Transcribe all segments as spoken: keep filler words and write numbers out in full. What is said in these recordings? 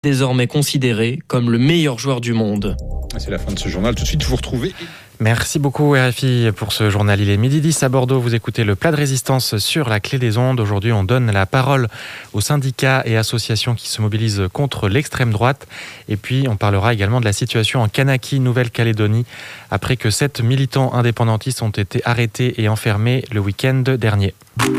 désormais considéré comme le meilleur joueur du monde. C'est la fin de ce journal. Tout de suite, vous retrouvez... Merci beaucoup R F I pour ce journal. Il est midi dix à Bordeaux. Vous écoutez le plat de résistance sur la clé des ondes. Aujourd'hui, on donne la parole aux syndicats et associations qui se mobilisent contre l'extrême droite. Et puis, on parlera également de la situation en Kanaki, Nouvelle-Calédonie, après que sept militants indépendantistes ont été arrêtés et enfermés le week-end dernier.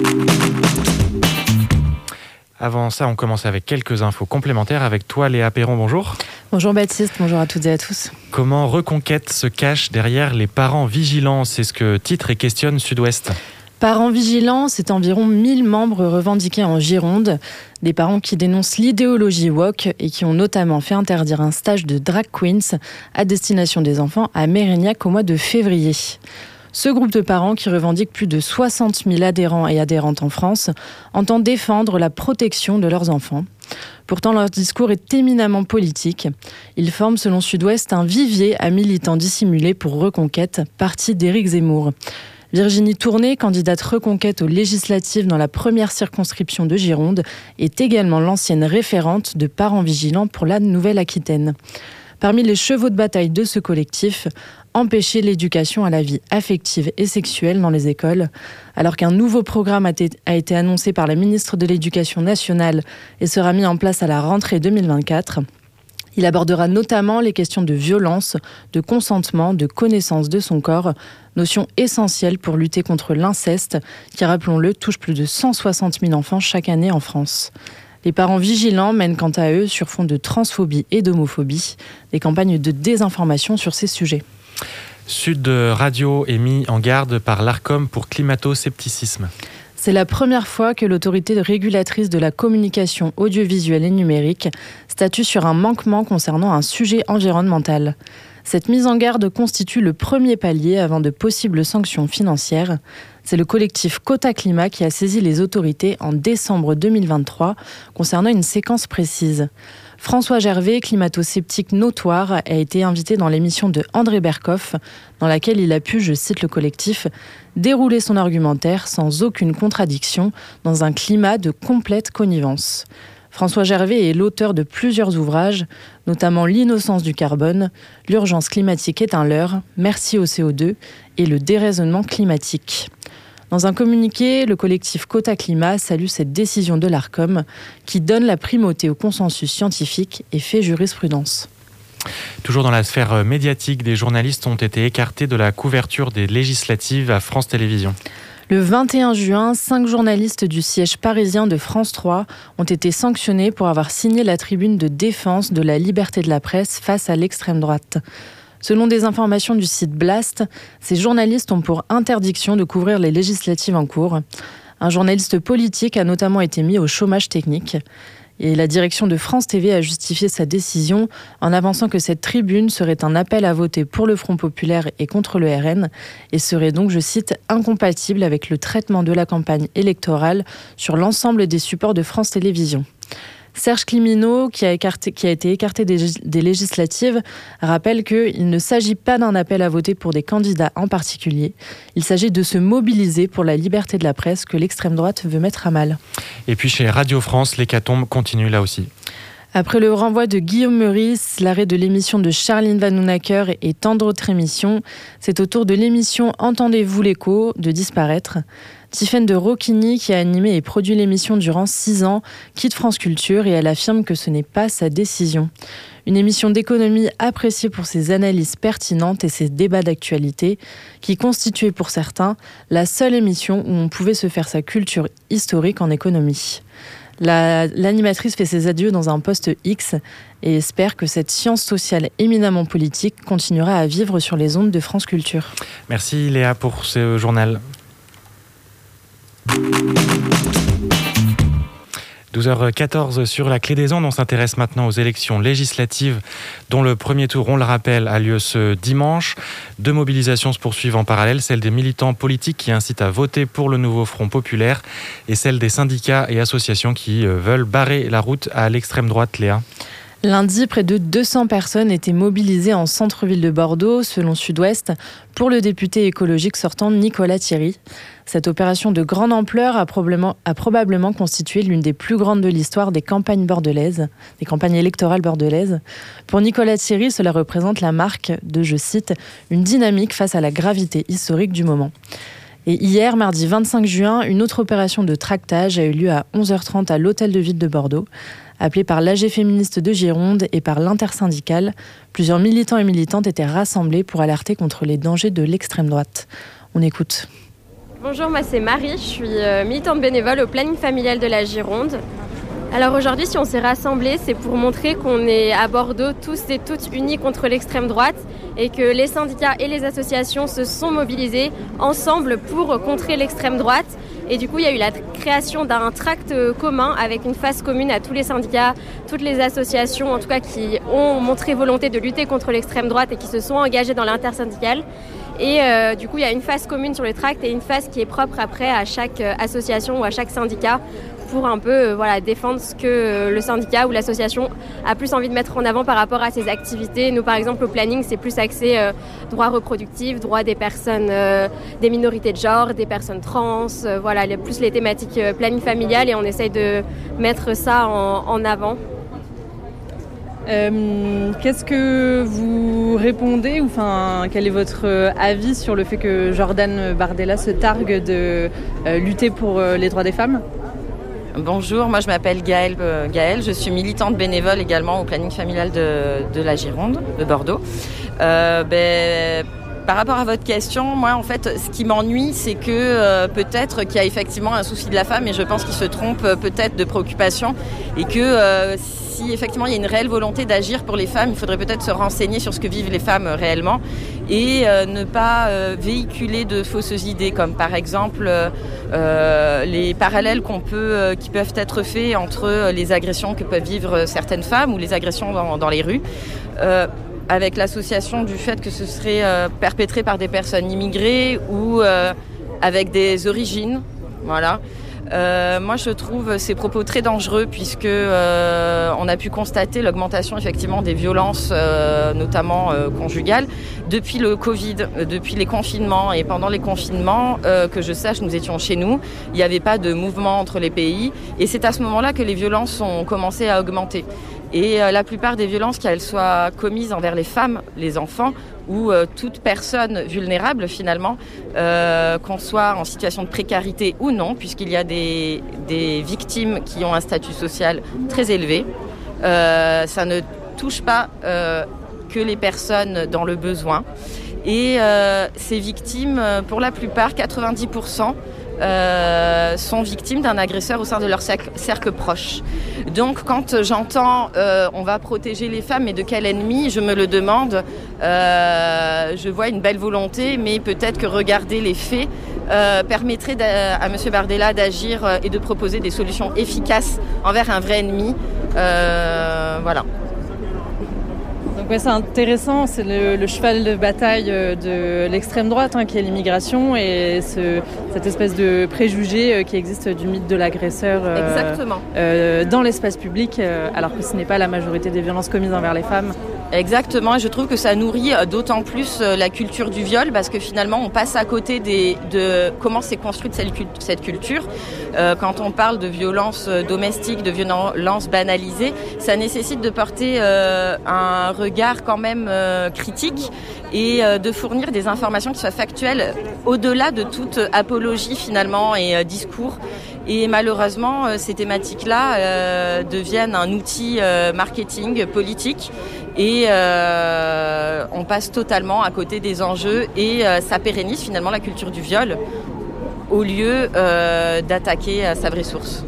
Avant ça, on commence avec quelques infos complémentaires avec toi, Léa Perron. Bonjour. Bonjour Baptiste, bonjour à toutes et à tous. Comment Reconquête se cache derrière les parents vigilants ? C'est ce que titre et questionne Sud-Ouest. Parents vigilants, c'est environ mille membres revendiqués en Gironde. Des parents qui dénoncent l'idéologie woke et qui ont notamment fait interdire un stage de drag queens à destination des enfants à Mérignac au mois de février. Ce groupe de parents, qui revendique plus de soixante mille adhérents et adhérentes en France, entend défendre la protection de leurs enfants. Pourtant, leur discours est éminemment politique. Ils forment, selon Sud-Ouest, un vivier à militants dissimulés pour Reconquête, parti d'Éric Zemmour. Virginie Tourné, candidate Reconquête aux législatives dans la première circonscription de Gironde, est également l'ancienne référente de Parents Vigilants pour la Nouvelle-Aquitaine. Parmi les chevaux de bataille de ce collectif, empêcher l'éducation à la vie affective et sexuelle dans les écoles, alors qu'un nouveau programme a, t- a été annoncé par la ministre de l'Éducation nationale et sera mis en place à la rentrée deux mille vingt-quatre. Il abordera notamment les questions de violence, de consentement, de connaissance de son corps, notion essentielle pour lutter contre l'inceste, qui, rappelons-le, touche plus de cent soixante mille enfants chaque année en France. Les parents vigilants mènent quant à eux, sur fond de transphobie et d'homophobie, des campagnes de désinformation sur ces sujets. Sud Radio est mis en garde par l'Arcom pour climato-scepticisme. C'est la première fois que l'autorité régulatrice de la communication audiovisuelle et numérique statue sur un manquement concernant un sujet environnemental. Cette mise en garde constitue le premier palier avant de possibles sanctions financières. C'est le collectif Quota Climat qui a saisi les autorités en décembre deux mille vingt-trois concernant une séquence précise. François Gervais, climato-sceptique notoire, a été invité dans l'émission de André Berkoff, dans laquelle il a pu, je cite le collectif, dérouler son argumentaire sans aucune contradiction dans un climat de complète connivence. François Gervais est l'auteur de plusieurs ouvrages, notamment L'innocence du carbone, L'urgence climatique est un leurre, Merci au C O deux et Le déraisonnement climatique. Dans un communiqué, le collectif Quota Climat salue cette décision de l'Arcom qui donne la primauté au consensus scientifique et fait jurisprudence. Toujours dans la sphère médiatique, des journalistes ont été écartés de la couverture des législatives à France Télévisions. Le vingt et un juin, cinq journalistes du siège parisien de France trois ont été sanctionnés pour avoir signé la tribune de défense de la liberté de la presse face à l'extrême droite. Selon des informations du site Blast, ces journalistes ont pour interdiction de couvrir les législatives en cours. Un journaliste politique a notamment été mis au chômage technique. Et la direction de France T V a justifié sa décision en avançant que cette tribune serait un appel à voter pour le Front populaire et contre le R N et serait donc, je cite, incompatible avec le traitement de la campagne électorale sur l'ensemble des supports de France Télévisions. Serge Climino, qui a, écarté, qui a été écarté des, des législatives, rappelle qu'il ne s'agit pas d'un appel à voter pour des candidats en particulier. Il s'agit de se mobiliser pour la liberté de la presse que l'extrême droite veut mettre à mal. Et puis chez Radio France, l'hécatombe continue là aussi. Après le renvoi de Guillaume Meurice, l'arrêt de l'émission de Charline Vanhoenacker et tant d'autres émissions, c'est au tour de l'émission Entendez-vous l'écho de disparaître. Tiffaine de Rocchini, qui a animé et produit l'émission durant six ans, quitte France Culture et elle affirme que ce n'est pas sa décision. Une émission d'économie appréciée pour ses analyses pertinentes et ses débats d'actualité, qui constituait pour certains la seule émission où on pouvait se faire sa culture historique en économie. La, l'animatrice fait ses adieux dans un post X et espère que cette science sociale éminemment politique continuera à vivre sur les ondes de France Culture. Merci Léa pour ce journal. douze heures quatorze sur la clé des ondes, on s'intéresse maintenant aux élections législatives dont le premier tour, on le rappelle, a lieu ce dimanche. Deux mobilisations se poursuivent en parallèle, celle des militants politiques qui incitent à voter pour le nouveau Front populaire et celle des syndicats et associations qui veulent barrer la route à l'extrême droite, Léa. Lundi, près de deux cents personnes étaient mobilisées en centre-ville de Bordeaux, selon Sud-Ouest, pour le député écologique sortant Nicolas Thierry. Cette opération de grande ampleur a probablement, a probablement constitué l'une des plus grandes de l'histoire des campagnes bordelaises, des campagnes électorales bordelaises. Pour Nicolas Thierry, cela représente la marque de, je cite, une dynamique face à la gravité historique du moment. Et hier, mardi vingt-cinq juin, une autre opération de tractage a eu lieu à onze heures trente à l'Hôtel de Ville de Bordeaux. Appelée par l'A G féministe de Gironde et par l'intersyndicale, plusieurs militants et militantes étaient rassemblés pour alerter contre les dangers de l'extrême droite. On écoute. Bonjour, moi c'est Marie, je suis militante bénévole au planning familial de la Gironde. Alors aujourd'hui, si on s'est rassemblés, c'est pour montrer qu'on est à Bordeaux tous et toutes unis contre l'extrême droite et que les syndicats et les associations se sont mobilisés ensemble pour contrer l'extrême droite. Et du coup, il y a eu la création d'un tract commun avec une face commune à tous les syndicats, toutes les associations, en tout cas qui ont montré volonté de lutter contre l'extrême droite et qui se sont engagées dans l'intersyndicale. Et euh, du coup, il y a une face commune sur le tract et une face qui est propre après à chaque association ou à chaque syndicat pour un peu euh, voilà, défendre ce que euh, le syndicat ou l'association a plus envie de mettre en avant par rapport à ses activités. Nous, par exemple, au planning, c'est plus axé euh, droits reproductifs, droits des personnes, euh, des minorités de genre, des personnes trans, euh, voilà, les, plus les thématiques euh, planning familial et on essaye de mettre ça en, en avant. Euh, qu'est-ce que vous répondez ou enfin, quel est votre avis sur le fait que Jordan Bardella se targue de euh, lutter pour euh, les droits des femmes ? Bonjour, moi je m'appelle Gaëlle, euh, Gaëlle, je suis militante bénévole également au planning familial de, de la Gironde, de Bordeaux. Euh, ben, par rapport à votre question, moi en fait ce qui m'ennuie c'est que euh, peut-être qu'il y a effectivement un souci de la femme et je pense qu'il se trompe euh, peut-être de préoccupation et que euh, si effectivement il y a une réelle volonté d'agir pour les femmes, il faudrait peut-être se renseigner sur ce que vivent les femmes euh, réellement et euh, ne pas euh, véhiculer de fausses idées comme par exemple euh, les parallèles qu'on peut, euh, qui peuvent être faits entre les agressions que peuvent vivre certaines femmes ou les agressions dans, dans les rues. Euh, avec l'association du fait que ce serait euh, perpétré par des personnes immigrées ou euh, avec des origines. Voilà. Euh, moi, je trouve ces propos très dangereux puisque euh, on a pu constater l'augmentation effectivement des violences, euh, notamment euh, conjugales, depuis le Covid, euh, depuis les confinements. Et pendant les confinements, euh, que je sache, nous étions chez nous. Il n'y avait pas de mouvement entre les pays. Et c'est à ce moment-là que les violences ont commencé à augmenter. Et euh, la plupart des violences, qu'elles soient commises envers les femmes, les enfants ou euh, toute personne vulnérable finalement, euh, qu'on soit en situation de précarité ou non, puisqu'il y a des, des victimes qui ont un statut social très élevé. Euh, ça ne touche pas euh, que les personnes dans le besoin. Et euh, ces victimes, pour la plupart, quatre-vingt-dix pour cent, Euh, sont victimes d'un agresseur au sein de leur cercle, cercle proche. Donc quand j'entends euh, on va protéger les femmes, mais de quel ennemi, je me le demande. Euh, je vois une belle volonté, mais peut-être que regarder les faits euh, permettrait à M. Bardella d'agir et de proposer des solutions efficaces envers un vrai ennemi. Euh, voilà. Donc ouais, c'est intéressant, c'est le, le cheval de bataille de l'extrême droite hein, qui est l'immigration et ce, cette espèce de préjugé qui existe du mythe de l'agresseur euh, Exactement. Euh, dans l'espace public euh, alors que ce n'est pas la majorité des violences commises envers les femmes. Exactement, et je trouve que ça nourrit d'autant plus la culture du viol parce que finalement on passe à côté des, de comment s'est construite cette culture. Euh, quand on parle de violence domestique, de violence banalisée, ça nécessite de porter euh, un regard quand même euh, critique et euh, de fournir des informations qui soient factuelles au-delà de toute apologie finalement et euh, discours. Et malheureusement, euh, ces thématiques-là euh, deviennent un outil euh, marketing politique et euh, on passe totalement à côté des enjeux et euh, ça pérennise finalement la culture du viol au lieu euh, d'attaquer à sa vraie source.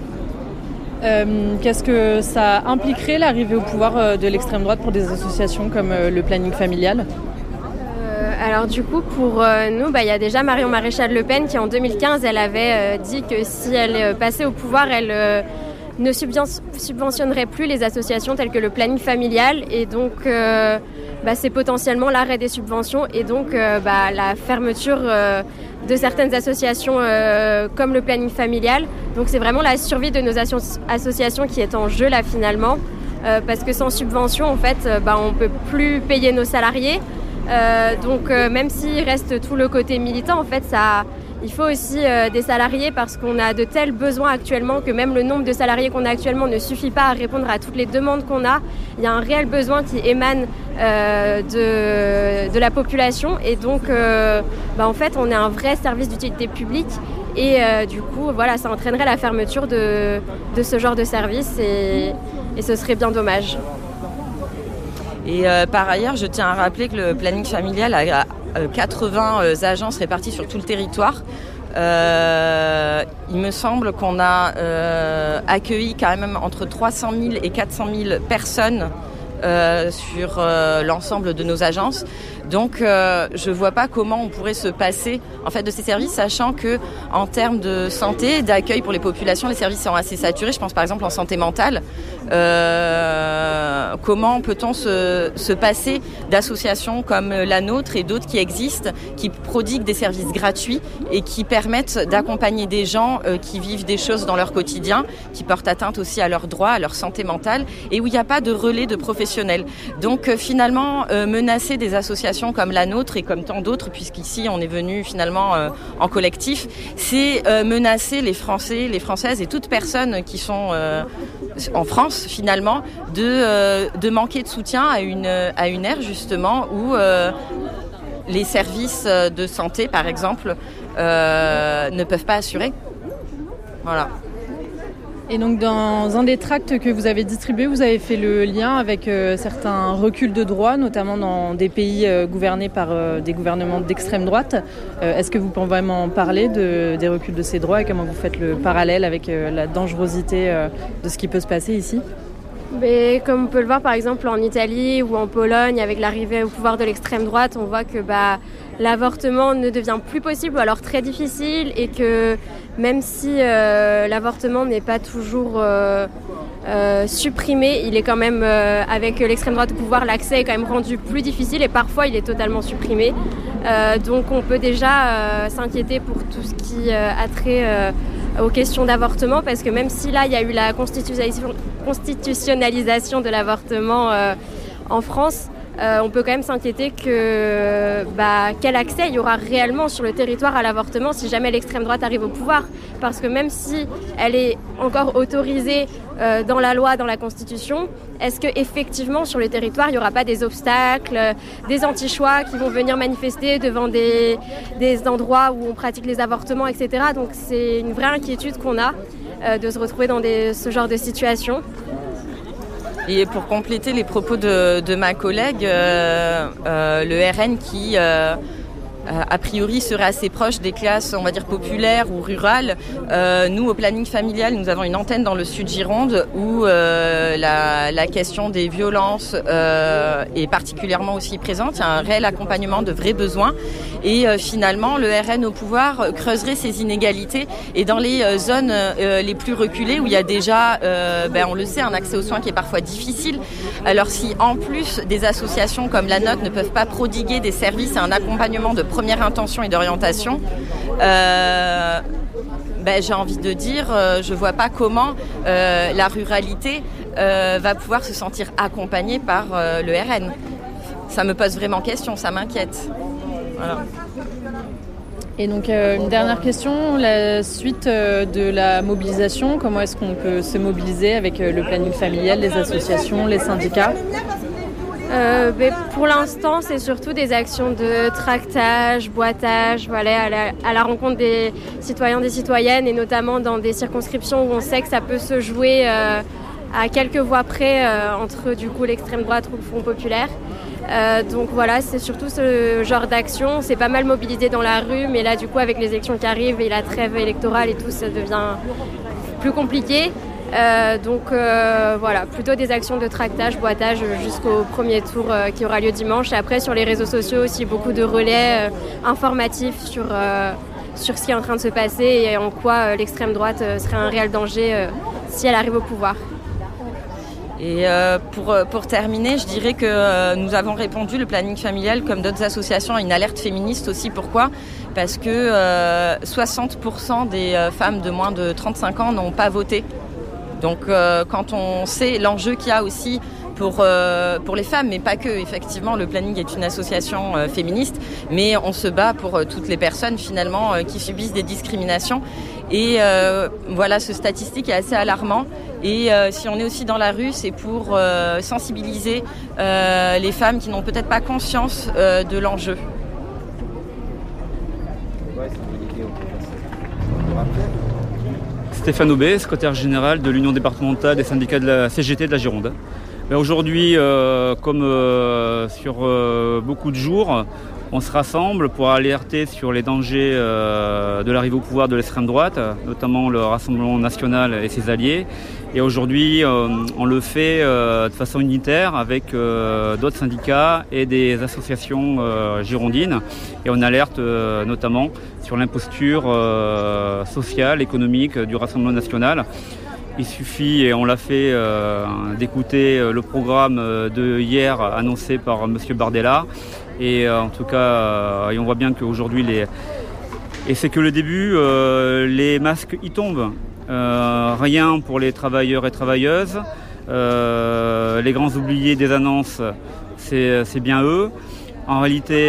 Euh, qu'est-ce que ça impliquerait l'arrivée au pouvoir de l'extrême droite pour des associations comme euh, le planning familial ? Alors du coup, pour euh, nous, bah, y a déjà Marion Maréchal Le Pen qui en deux mille quinze, elle avait euh, dit que si elle euh, passait au pouvoir, elle euh, ne subventionnerait plus les associations telles que le planning familial et donc euh, bah, c'est potentiellement l'arrêt des subventions et donc euh, bah, la fermeture euh, de certaines associations euh, comme le planning familial. Donc c'est vraiment la survie de nos asso- associations qui est en jeu là finalement. euh, parce que sans subvention, en fait, euh, bah, on ne peut plus payer nos salariés. Euh, donc euh, même s'il reste tout le côté militant, en fait, ça, il faut aussi euh, des salariés parce qu'on a de tels besoins actuellement que même le nombre de salariés qu'on a actuellement ne suffit pas à répondre à toutes les demandes qu'on a. Il y a un réel besoin qui émane euh, de, de la population et donc euh, bah, en fait on est un vrai service d'utilité publique et euh, du coup voilà, ça entraînerait la fermeture de, de ce genre de service et, et ce serait bien dommage. Et euh, par ailleurs, je tiens à rappeler que le planning familial a quatre-vingts euh, agences réparties sur tout le territoire. Euh, il me semble qu'on a euh, accueilli quand même entre trois cent mille et quatre cent mille personnes euh, sur euh, l'ensemble de nos agences. Donc, euh, je ne vois pas comment on pourrait se passer en fait de ces services, sachant que en termes de santé, d'accueil pour les populations, les services sont assez saturés. Je pense par exemple en santé mentale. Euh, comment peut-on se, se passer d'associations comme la nôtre et d'autres qui existent, qui prodiguent des services gratuits et qui permettent d'accompagner des gens euh, qui vivent des choses dans leur quotidien, qui portent atteinte aussi à leurs droits, à leur santé mentale, et où il n'y a pas de relais de professionnels. Donc euh, finalement, euh, menacer des associations comme la nôtre et comme tant d'autres, puisqu'ici on est venu finalement euh, en collectif, c'est euh, menacer les Français, les Françaises et toute personne qui sont euh, en France finalement de, euh, de manquer de soutien à une, à une ère justement où euh, les services de santé par exemple euh, ne peuvent pas assurer. Voilà. Et donc dans un des tracts que vous avez distribué, vous avez fait le lien avec euh, certains reculs de droits, notamment dans des pays euh, gouvernés par euh, des gouvernements d'extrême droite. Euh, est-ce que vous pouvez vraiment parler de, des reculs de ces droits et comment vous faites le parallèle avec euh, la dangerosité euh, de ce qui peut se passer ici ? Mais comme on peut le voir par exemple en Italie ou en Pologne, avec l'arrivée au pouvoir de l'extrême droite, on voit que bah, l'avortement ne devient plus possible ou alors très difficile et que même si euh, l'avortement n'est pas toujours euh, euh, supprimé, il est quand même, euh, avec l'extrême droite au pouvoir, l'accès est quand même rendu plus difficile et parfois il est totalement supprimé. Euh, donc on peut déjà euh, s'inquiéter pour tout ce qui euh, a trait euh, aux questions d'avortement parce que même si là il y a eu la constitutionnalisation, constitutionnalisation de l'avortement euh, en France, Euh, on peut quand même s'inquiéter que bah, quel accès il y aura réellement sur le territoire à l'avortement si jamais l'extrême droite arrive au pouvoir. Parce que même si elle est encore autorisée euh, dans la loi, dans la Constitution, est-ce qu'effectivement sur le territoire il n'y aura pas des obstacles, euh, des anti-choix qui vont venir manifester devant des, des endroits où on pratique les avortements, et cetera. Donc c'est une vraie inquiétude qu'on a euh, de se retrouver dans des, ce genre de situation. Et pour compléter les propos de, de ma collègue, euh, euh, le R N qui, euh, a priori, serait assez proche des classes, on va dire, populaires ou rurales. Euh, nous, au planning familial, nous avons une antenne dans le sud Gironde où euh, la, la question des violences euh, est particulièrement aussi présente. Il y a un réel accompagnement de vrais besoins. Et euh, finalement, le R N au pouvoir creuserait ces inégalités. Et dans les euh, zones euh, les plus reculées, où il y a déjà, euh, ben, on le sait, un accès aux soins qui est parfois difficile. Alors si, en plus, des associations comme la nôtre ne peuvent pas prodiguer des services et un accompagnement de première intention et d'orientation, euh, ben, j'ai envie de dire, euh, je ne vois pas comment euh, la ruralité euh, va pouvoir se sentir accompagnée par euh, le R N. Ça me pose vraiment question, ça m'inquiète. Voilà. Et donc euh, une dernière question, la suite euh, de la mobilisation, comment est-ce qu'on peut se mobiliser avec euh, le planning familial, les associations, les syndicats ? Euh, mais pour l'instant, c'est surtout des actions de tractage, boitage, voilà, à la, à la rencontre des citoyens, des citoyennes, et notamment dans des circonscriptions où on sait que ça peut se jouer euh, à quelques voix près euh, entre du coup l'extrême droite ou le Front populaire. Euh, donc voilà, c'est surtout ce genre d'action. C'est pas mal mobilisé dans la rue, mais là du coup avec les élections qui arrivent et la trêve électorale et tout, ça devient plus compliqué. Euh, donc euh, voilà, plutôt des actions de tractage, boitage jusqu'au premier tour euh, qui aura lieu dimanche. Et après sur les réseaux sociaux aussi beaucoup de relais euh, informatifs sur, euh, sur ce qui est en train de se passer et en quoi euh, l'extrême droite euh, serait un réel danger euh, si elle arrive au pouvoir. Et euh, pour, pour terminer, je dirais que euh, nous avons répondu, le planning familial, comme d'autres associations, à une alerte féministe aussi. Pourquoi ? Parce que euh, soixante pour cent des euh, femmes de moins de trente-cinq ans n'ont pas voté. Donc euh, quand on sait l'enjeu qu'il y a aussi pour, euh, pour les femmes, mais pas que. Effectivement, le planning est une association euh, féministe, mais on se bat pour euh, toutes les personnes finalement euh, qui subissent des discriminations. Et euh, voilà, ce statistique est assez alarmant. Et euh, si on est aussi dans la rue, c'est pour euh, sensibiliser euh, les femmes qui n'ont peut-être pas conscience euh, de l'enjeu. Stéphane Aubé, secrétaire général de l'Union départementale des syndicats de la C G T de la Gironde. Aujourd'hui, euh, comme euh, sur euh, beaucoup de jours, on se rassemble pour alerter sur les dangers euh, de l'arrivée au pouvoir de l'extrême droite, notamment le Rassemblement national et ses alliés. Et aujourd'hui, euh, on le fait euh, de façon unitaire avec euh, d'autres syndicats et des associations euh, girondines. Et on alerte euh, notamment sur l'imposture euh, sociale, économique du Rassemblement national. Il suffit, et on l'a fait, euh, d'écouter le programme de hier annoncé par M. Bardella. Et euh, en tout cas, euh, et on voit bien qu'aujourd'hui, les... et c'est que le début, euh, les masques y tombent. Euh, rien pour les travailleurs et travailleuses. Euh, les grands oubliés des annonces, c'est, c'est bien eux. En réalité,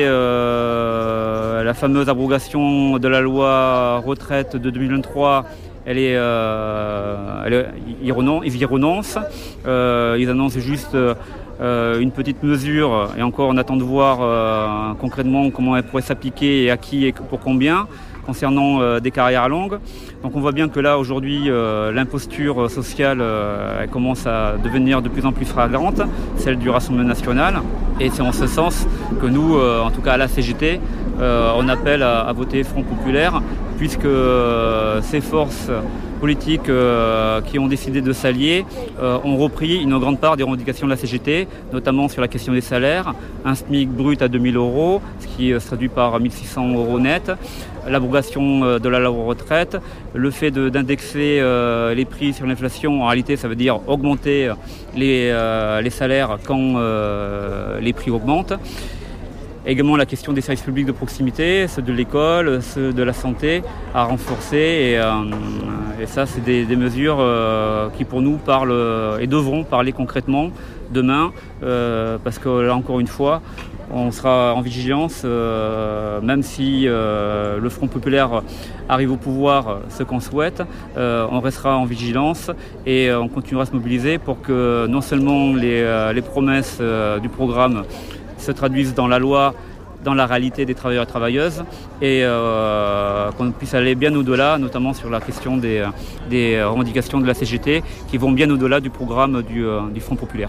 euh, la fameuse abrogation de la loi retraite de deux mille vingt-trois, elle est, euh, elle, ils, renoncent, ils y renoncent. Euh, ils annoncent juste euh, une petite mesure, et encore on attend de voir euh, concrètement comment elle pourrait s'appliquer et à qui et pour combien, concernant euh, des carrières longues. Donc on voit bien que là aujourd'hui euh, l'imposture sociale euh, elle commence à devenir de plus en plus flagrante, celle du Rassemblement national. Et c'est en ce sens que nous, euh, en tout cas à la C G T, euh, on appelle à, à voter Front Populaire, puisque euh, ces forces politiques euh, qui ont décidé de s'allier euh, ont repris une grande part des revendications de la C G T, notamment sur la question des salaires, un SMIC brut à deux mille euros, ce qui se traduit par mille six cents euros net, l'abrogation de la loi retraite, le fait de, d'indexer euh, les prix sur l'inflation. En réalité, ça veut dire augmenter les, euh, les salaires quand euh, les prix augmentent. Également la question des services publics de proximité, ceux de l'école, ceux de la santé, à renforcer. Et, euh, et ça, c'est des, des mesures euh, qui pour nous parlent euh, et devront parler concrètement demain, euh, parce que là encore une fois, on sera en vigilance, euh, même si euh, le Front Populaire arrive au pouvoir, ce qu'on souhaite, euh, on restera en vigilance et euh, on continuera à se mobiliser pour que non seulement les, euh, les promesses euh, du programme se traduisent dans la loi, dans la réalité des travailleurs et travailleuses, et euh, qu'on puisse aller bien au-delà, notamment sur la question des, des revendications de la C G T, qui vont bien au-delà du programme du, du Front Populaire.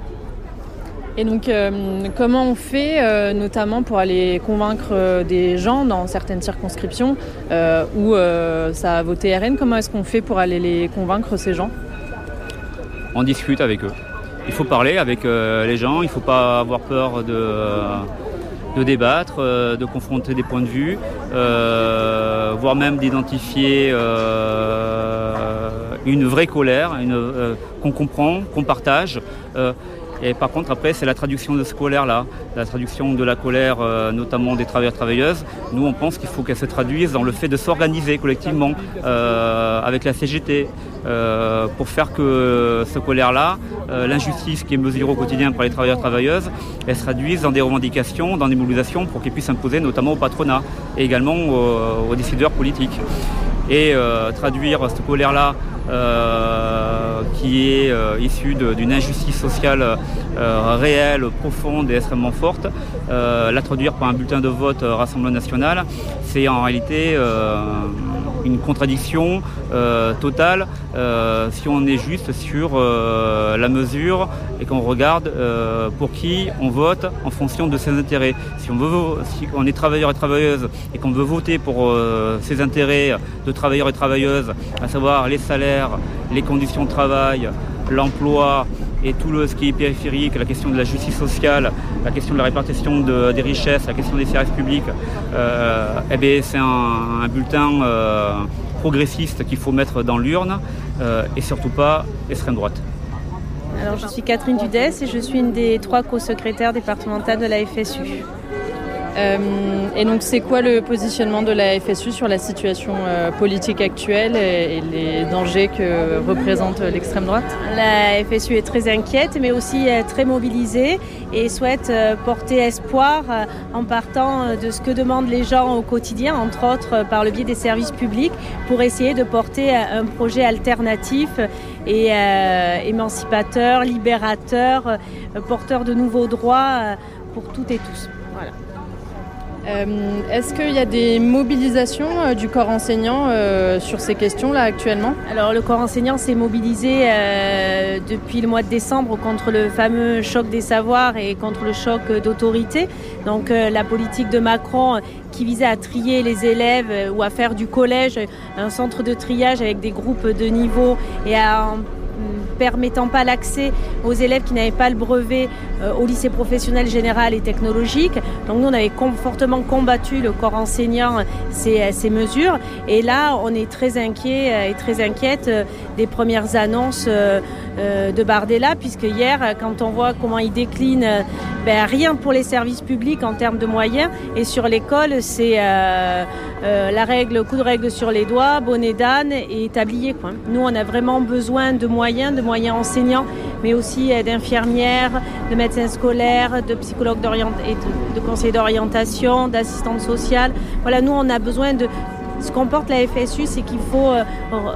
Et donc, euh, comment on fait, euh, notamment pour aller convaincre euh, des gens dans certaines circonscriptions euh, où euh, ça a voté R N, comment est-ce qu'on fait pour aller les convaincre, ces gens ? On discute avec eux. Il faut parler avec euh, les gens, il ne faut pas avoir peur de, euh, de débattre, euh, de confronter des points de vue, euh, voire même d'identifier euh, une vraie colère, une, euh, qu'on comprend, qu'on partage. Euh, Et par contre, après, c'est la traduction de ce colère-là, la traduction de la colère, euh, notamment des travailleurs-travailleuses. Nous, on pense qu'il faut qu'elle se traduise dans le fait de s'organiser collectivement euh, avec la C G T euh, pour faire que ce colère-là, euh, l'injustice qui est mesurée au quotidien par les travailleurs-travailleuses, elle se traduise dans des revendications, dans des mobilisations pour qu'elle puisse s'imposer notamment au patronat et également aux, aux décideurs politiques. Et euh, traduire cette colère-là euh, qui est euh, issue de, d'une injustice sociale euh, réelle, profonde et extrêmement forte, euh, la traduire par un bulletin de vote euh, Rassemblement national, c'est en réalité euh, une contradiction euh, totale euh, si on est juste sur euh, la mesure et qu'on regarde euh, pour qui on vote en fonction de ses intérêts. Si on, veut, si on est travailleur et travailleuse et qu'on veut voter pour euh, ses intérêts de travailleurs et travailleuses, à savoir les salaires, les conditions de travail, l'emploi et tout le, ce qui est périphérique, la question de la justice sociale, la question de la répartition de, des richesses, la question des services publics, euh, eh bien, c'est un, un bulletin euh, progressiste qu'il faut mettre dans l'urne euh, et surtout pas extrême droite. Alors, je suis Catherine Dudès et je suis une des trois co-secrétaires départementales de la F S U. Euh, et donc, c'est quoi le positionnement de la F S U sur la situation euh, politique actuelle et, et les dangers que représente l'extrême droite ? La F S U est très inquiète, mais aussi euh, très mobilisée et souhaite euh, porter espoir euh, en partant euh, de ce que demandent les gens au quotidien, entre autres euh, par le biais des services publics, pour essayer de porter euh, un projet alternatif et euh, émancipateur, libérateur, euh, porteur de nouveaux droits euh, pour toutes et tous. Voilà. Euh, est-ce qu'il y a des mobilisations euh, du corps enseignant euh, sur ces questions-là actuellement ? Alors le corps enseignant s'est mobilisé euh, depuis le mois de décembre contre le fameux choc des savoirs et contre le choc d'autorité. Donc euh, la politique de Macron qui visait à trier les élèves euh, ou à faire du collège un centre de triage avec des groupes de niveau et à en permettant pas l'accès aux élèves qui n'avaient pas le brevet euh, au lycée professionnel général et technologique. Donc nous, on avait com- fortement combattu le corps enseignant ces, ces mesures. Et là, on est très inquiet euh, et très inquiète euh, des premières annonces euh, euh, de Bardella, puisque hier, quand on voit comment il décline euh, ben, rien pour les services publics en termes de moyens, et sur l'école, c'est euh, euh, la règle, coup de règle sur les doigts, bonnet d'âne et tablier, quoi. Nous, on a vraiment besoin de moyens, de moyens enseignants, mais aussi d'infirmières, de médecins scolaires, de psychologues d'orient- et de, de conseillers d'orientation, d'assistantes sociales. Voilà, nous, on a besoin de... Ce qu'on porte la F S U, c'est qu'il faut euh,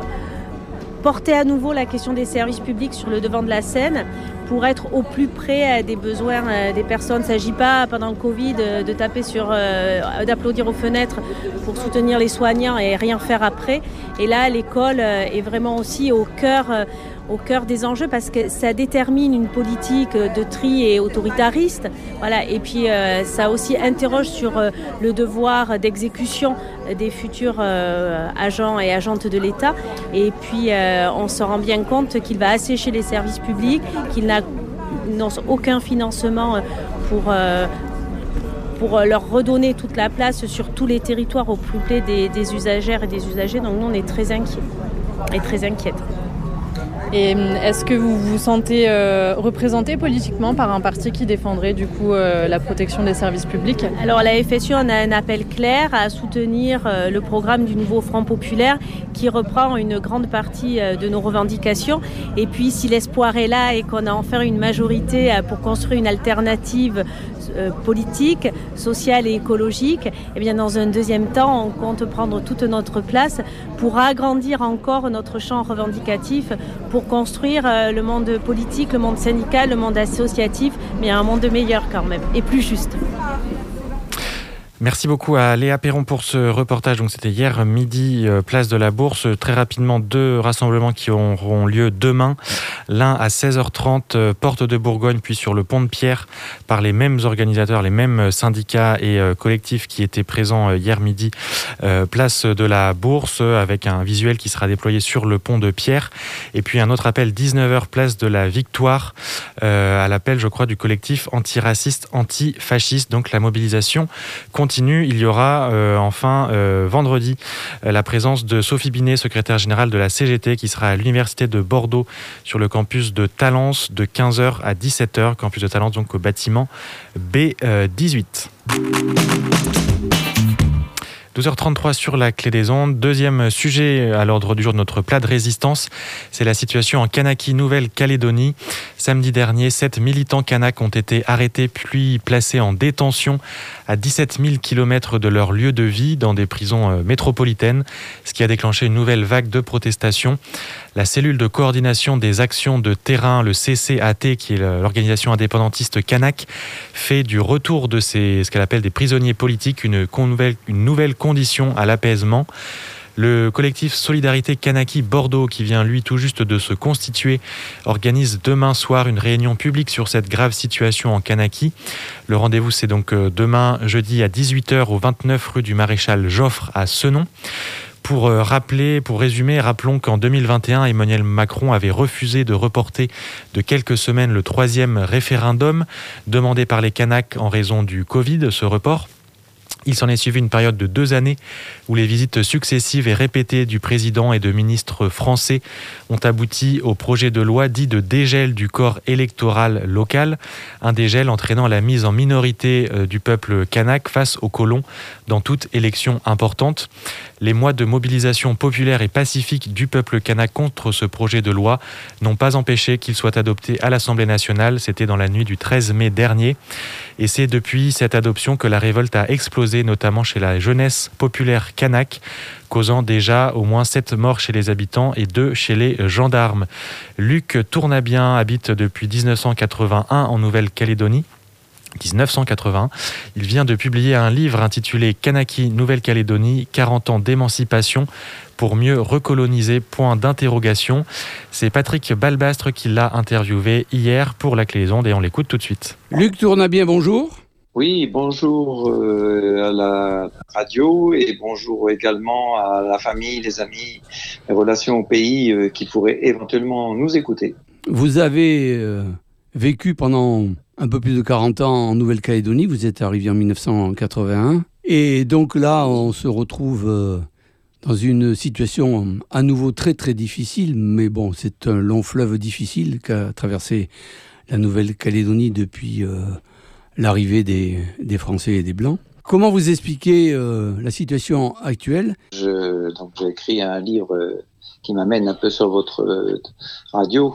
porter à nouveau la question des services publics sur le devant de la scène pour être au plus près des besoins des personnes. Il ne s'agit pas, pendant le Covid, de taper sur, euh, d'applaudir aux fenêtres pour soutenir les soignants et rien faire après. Et là, l'école est vraiment aussi au cœur, au cœur des enjeux parce que ça détermine une politique de tri et autoritariste. Voilà. Et puis, euh, ça aussi interroge sur euh, le devoir d'exécution des futurs euh, agents et agentes de l'État. Et puis, euh, on se rend bien compte qu'il va assécher les services publics, qu'il n'a aucun financement pour, euh, pour leur redonner toute la place sur tous les territoires au plus près des, des usagères et des usagers. Donc nous, on est très inquiets et très inquiètes. Et est-ce que vous vous sentez euh, représenté politiquement par un parti qui défendrait du coup euh, la protection des services publics ? Alors la F S U, on a un appel clair à soutenir euh, le programme du nouveau Front populaire qui reprend une grande partie euh, de nos revendications. Et puis si l'espoir est là et qu'on a enfin une majorité euh, pour construire une alternative euh, politique, sociale et écologique, eh bien dans un deuxième temps, on compte prendre toute notre place pour agrandir encore notre champ revendicatif pour construire le monde politique, le monde syndical, le monde associatif, mais un monde meilleur quand même, et plus juste. Merci beaucoup à Léa Perron pour ce reportage. Donc c'était hier midi, euh, place de la Bourse. Très rapidement, deux rassemblements qui auront lieu demain. L'un à seize heures trente, euh, porte de Bourgogne, puis sur le pont de Pierre, par les mêmes organisateurs, les mêmes syndicats et euh, collectifs qui étaient présents euh, hier midi, euh, place de la Bourse, avec un visuel qui sera déployé sur le pont de Pierre. Et puis un autre appel, dix-neuf heures, place de la Victoire, euh, à l'appel, je crois, du collectif antiraciste, antifasciste. Donc la mobilisation continue. Il y aura euh, enfin euh, vendredi euh, la présence de Sophie Binet, secrétaire générale de la C G T, qui sera à l'université de Bordeaux sur le campus de Talence de quinze heures à dix-sept heures. Campus de Talence donc au bâtiment B dix-huit. douze heures trente-trois sur la clé des ondes. Deuxième sujet à l'ordre du jour de notre plat de résistance, c'est la situation en Kanaki, Nouvelle-Calédonie. Samedi dernier, sept militants kanaks ont été arrêtés puis placés en détention à dix-sept mille kilomètres de leur lieu de vie dans des prisons métropolitaines, ce qui a déclenché une nouvelle vague de protestations. La cellule de coordination des actions de terrain, le C C A T, qui est l'organisation indépendantiste kanak, fait du retour de ces, ce qu'elle appelle des prisonniers politiques une, connouvelle, une nouvelle condition à l'apaisement. Le collectif Solidarité Kanaki Bordeaux, qui vient lui tout juste de se constituer, organise demain soir une réunion publique sur cette grave situation en Kanaki. Le rendez-vous, c'est donc demain jeudi à dix-huit heures au vingt-neuf rue du Maréchal Joffre à Senon. Pour rappeler, pour résumer, rappelons qu'en deux mille vingt et un, Emmanuel Macron avait refusé de reporter de quelques semaines le troisième référendum demandé par les Kanaks en raison du Covid, ce report. Il s'en est suivi une période de deux années où les visites successives et répétées du président et de ministres français ont abouti au projet de loi dit de dégel du corps électoral local, un dégel entraînant la mise en minorité du peuple kanak face aux colons dans toute élection importante. Les mois de mobilisation populaire et pacifique du peuple kanak contre ce projet de loi n'ont pas empêché qu'il soit adopté à l'Assemblée nationale. C'était dans la nuit du treize mai dernier. Et c'est depuis cette adoption que la révolte a explosé, notamment chez la jeunesse populaire kanak, causant déjà au moins sept morts chez les habitants et deux chez les gendarmes. Luc Tournabien habite depuis dix-neuf cent quatre-vingt-un en Nouvelle-Calédonie. dix-neuf cent quatre-vingts. Il vient de publier un livre intitulé « Kanaki, Nouvelle-Calédonie, quarante ans d'émancipation pour mieux recoloniser ». Point d'interrogation. C'est Patrick Balbastre qui l'a interviewé hier pour La Clé des Ondes et on l'écoute tout de suite. Luc Tournabien, bonjour. Oui, bonjour euh, à la radio et bonjour également à la famille, les amis, les relations au pays euh, qui pourraient éventuellement nous écouter. Vous avez euh, vécu pendant un peu plus de quarante ans en Nouvelle-Calédonie, vous êtes arrivé en dix-neuf cent quatre-vingt-un et donc là on se retrouve euh, dans une situation à nouveau très très difficile, mais bon, c'est un long fleuve difficile qu'a traversé la Nouvelle-Calédonie depuis euh, l'arrivée des, des Français et des Blancs. Comment vous expliquez euh, la situation actuelle ? Je, donc, j'ai écrit un livre euh, qui m'amène un peu sur votre euh, radio,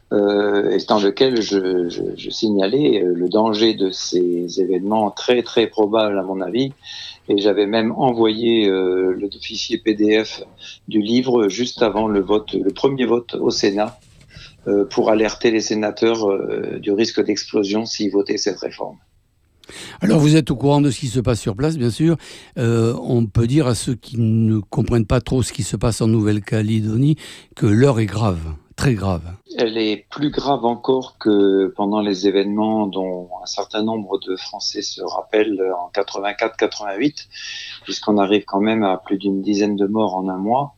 euh, et dans lequel je, je, je signalais euh, le danger de ces événements très très probables à mon avis. Et j'avais même envoyé euh, le fichier P D F du livre juste avant le vote, le premier vote au Sénat, euh, pour alerter les sénateurs euh, du risque d'explosion s'ils votaient cette réforme. Alors vous êtes au courant de ce qui se passe sur place, bien sûr. Euh, on peut dire à ceux qui ne comprennent pas trop ce qui se passe en Nouvelle-Calédonie que l'heure est grave, très grave. Elle est plus grave encore que pendant les événements dont un certain nombre de Français se rappellent en quatre-vingt-quatre quatre-vingt-huit, puisqu'on arrive quand même à plus d'une dizaine de morts en un mois.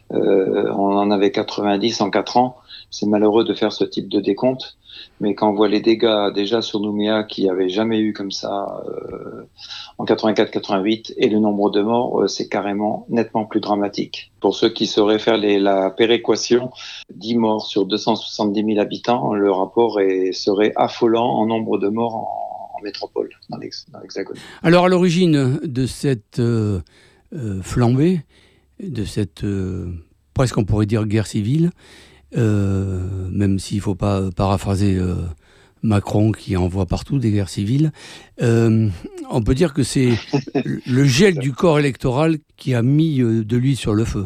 Euh, on en avait quatre-vingt-dix en quatre ans. C'est malheureux de faire ce type de décompte. Mais quand on voit les dégâts déjà sur Nouméa qui n'avaient jamais eu comme ça euh, en quatre-vingt-quatre quatre-vingt-huit et le nombre de morts, euh, c'est carrément nettement plus dramatique. Pour ceux qui sauraient faire les, la péréquation, dix morts sur deux cent soixante-dix mille habitants, le rapport est, serait affolant en nombre de morts en, en métropole, dans, l'ex, dans l'Hexagone. Alors à l'origine de cette euh, euh, flambée, de cette euh, presque on pourrait dire guerre civile, Euh, même s'il ne faut pas paraphraser euh, Macron qui envoie partout des guerres civiles, euh, on peut dire que c'est le gel du corps électoral qui a mis euh, de l'huile sur le feu.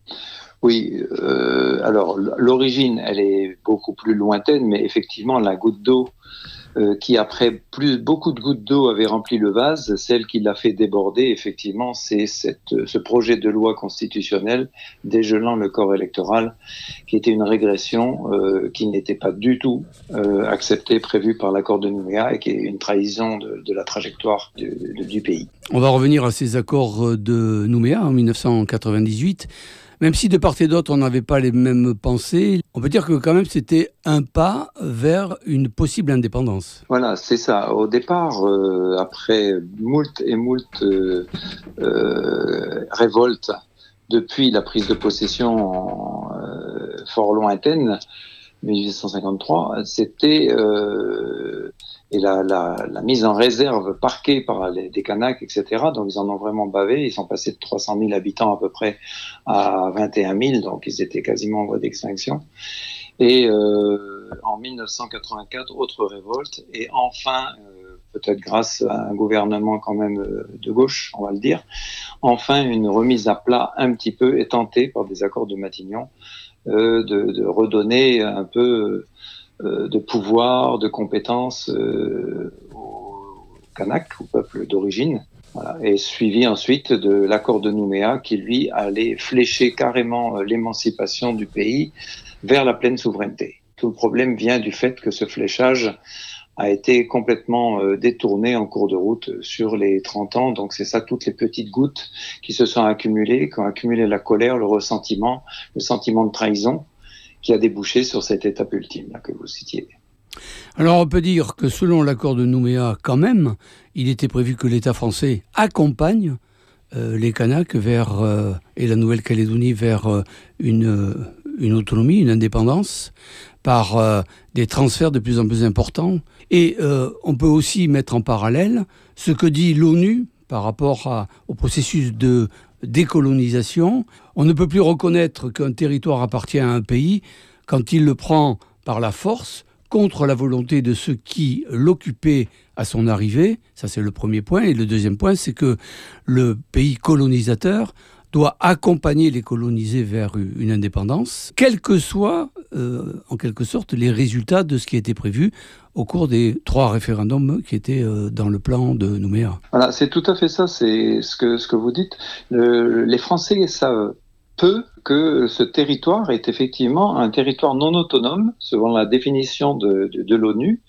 Oui, euh, alors l'origine, elle est beaucoup plus lointaine, mais effectivement, la goutte d'eau euh, qui, après plus, beaucoup de gouttes d'eau avait rempli le vase, celle qui l'a fait déborder, effectivement, c'est cette, ce projet de loi constitutionnelle dégelant le corps électoral, qui était une régression euh, qui n'était pas du tout euh, acceptée, prévue par l'accord de Nouméa, et qui est une trahison de, de la trajectoire du, de, du pays. On va revenir à ces accords de Nouméa en dix-neuf cent quatre-vingt-dix-huit. Même si de part et d'autre, on n'avait pas les mêmes pensées, on peut dire que quand même c'était un pas vers une possible indépendance. Voilà, c'est ça. Au départ, euh, après moult et moult euh, euh, révoltes, depuis la prise de possession euh, fort lointaine, dix-huit cent cinquante-trois, c'était euh, et la, la, la mise en réserve parquée par les, des Kanaks, et cetera. Donc ils en ont vraiment bavé. Ils sont passés de trois cent mille habitants à peu près à vingt et un mille, donc ils étaient quasiment en voie d'extinction. Et euh, en dix-neuf cent quatre-vingt-quatre, autre révolte, et enfin, euh, peut-être grâce à un gouvernement quand même de gauche, on va le dire, enfin une remise à plat un petit peu est tentée par des accords de Matignon, euh, de, de redonner un peu euh, de pouvoir, de compétences euh, aux Kanaks, au peuple d'origine. Voilà. Et suivi ensuite de l'accord de Nouméa qui, lui, allait flécher carrément l'émancipation du pays vers la pleine souveraineté. Tout le problème vient du fait que ce fléchage a été complètement euh, détourné en cours de route sur les trente ans. Donc c'est ça, toutes les petites gouttes qui se sont accumulées, qui ont accumulé la colère, le ressentiment, le sentiment de trahison qui a débouché sur cette étape ultime là, que vous citiez. Alors on peut dire que selon l'accord de Nouméa, quand même, il était prévu que l'État français accompagne euh, les Kanaks vers, euh, et la Nouvelle-Calédonie vers euh, une, une autonomie, une indépendance, par euh, des transferts de plus en plus importants. Et euh, on peut aussi mettre en parallèle ce que dit l'ONU par rapport à, au processus de décolonisation. On ne peut plus reconnaître qu'un territoire appartient à un pays quand il le prend par la force, contre la volonté de ceux qui l'occupaient à son arrivée. Ça, c'est le premier point. Et le deuxième point, c'est que le pays colonisateur doit accompagner les colonisés vers une indépendance, quels que soient, euh, en quelque sorte, les résultats de ce qui a été prévu au cours des trois référendums qui étaient euh, dans le plan de Nouméa. Voilà, c'est tout à fait ça, c'est ce que, ce que vous dites. Le, les Français savent peu que ce territoire est effectivement un territoire non autonome, selon la définition de, de, de l'ONU,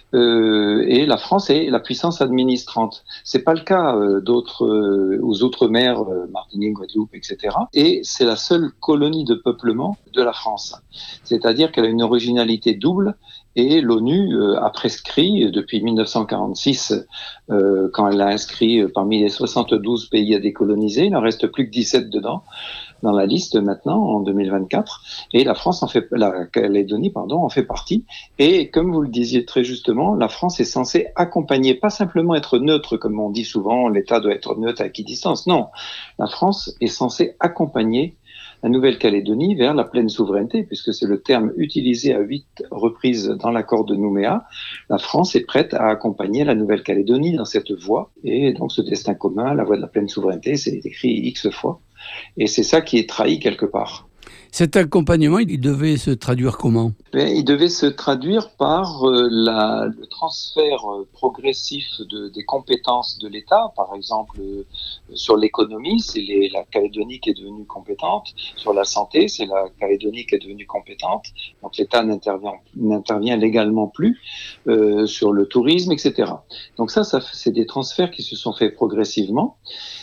euh, et la France est la puissance administrante. C'est pas le cas euh, d'autres, euh, aux outre-mer, euh, Martinique, Guadeloupe, et cetera. Et c'est la seule colonie de peuplement de la France. C'est-à-dire qu'elle a une originalité double. Et l'ONU euh, a prescrit, depuis mille neuf cent quarante-six, euh, quand elle a inscrit parmi les soixante-douze pays à décoloniser, il n'en reste plus que dix-sept dedans, dans la liste maintenant, en deux mille vingt-quatre, et la France en fait, la Calédonie, pardon, en fait partie. Et comme vous le disiez très justement, la France est censée accompagner, pas simplement être neutre, comme on dit souvent, l'État doit être neutre à équidistance. Non, la France est censée accompagner la Nouvelle-Calédonie vers la pleine souveraineté, puisque c'est le terme utilisé à huit reprises dans l'accord de Nouméa. La France est prête à accompagner la Nouvelle-Calédonie dans cette voie, et donc ce destin commun, la voie de la pleine souveraineté, c'est écrit X fois, et c'est ça qui est trahi quelque part. Cet accompagnement, il devait se traduire comment ? Il devait se traduire par euh, la, le transfert euh, progressif de, des compétences de l'État. Par exemple, euh, sur l'économie, c'est les, la Calédonie qui est devenue compétente. Sur la santé, c'est la Calédonie qui est devenue compétente. Donc l'État n'intervient, n'intervient légalement plus euh, sur le tourisme, et cetera. Donc ça, ça, c'est des transferts qui se sont faits progressivement.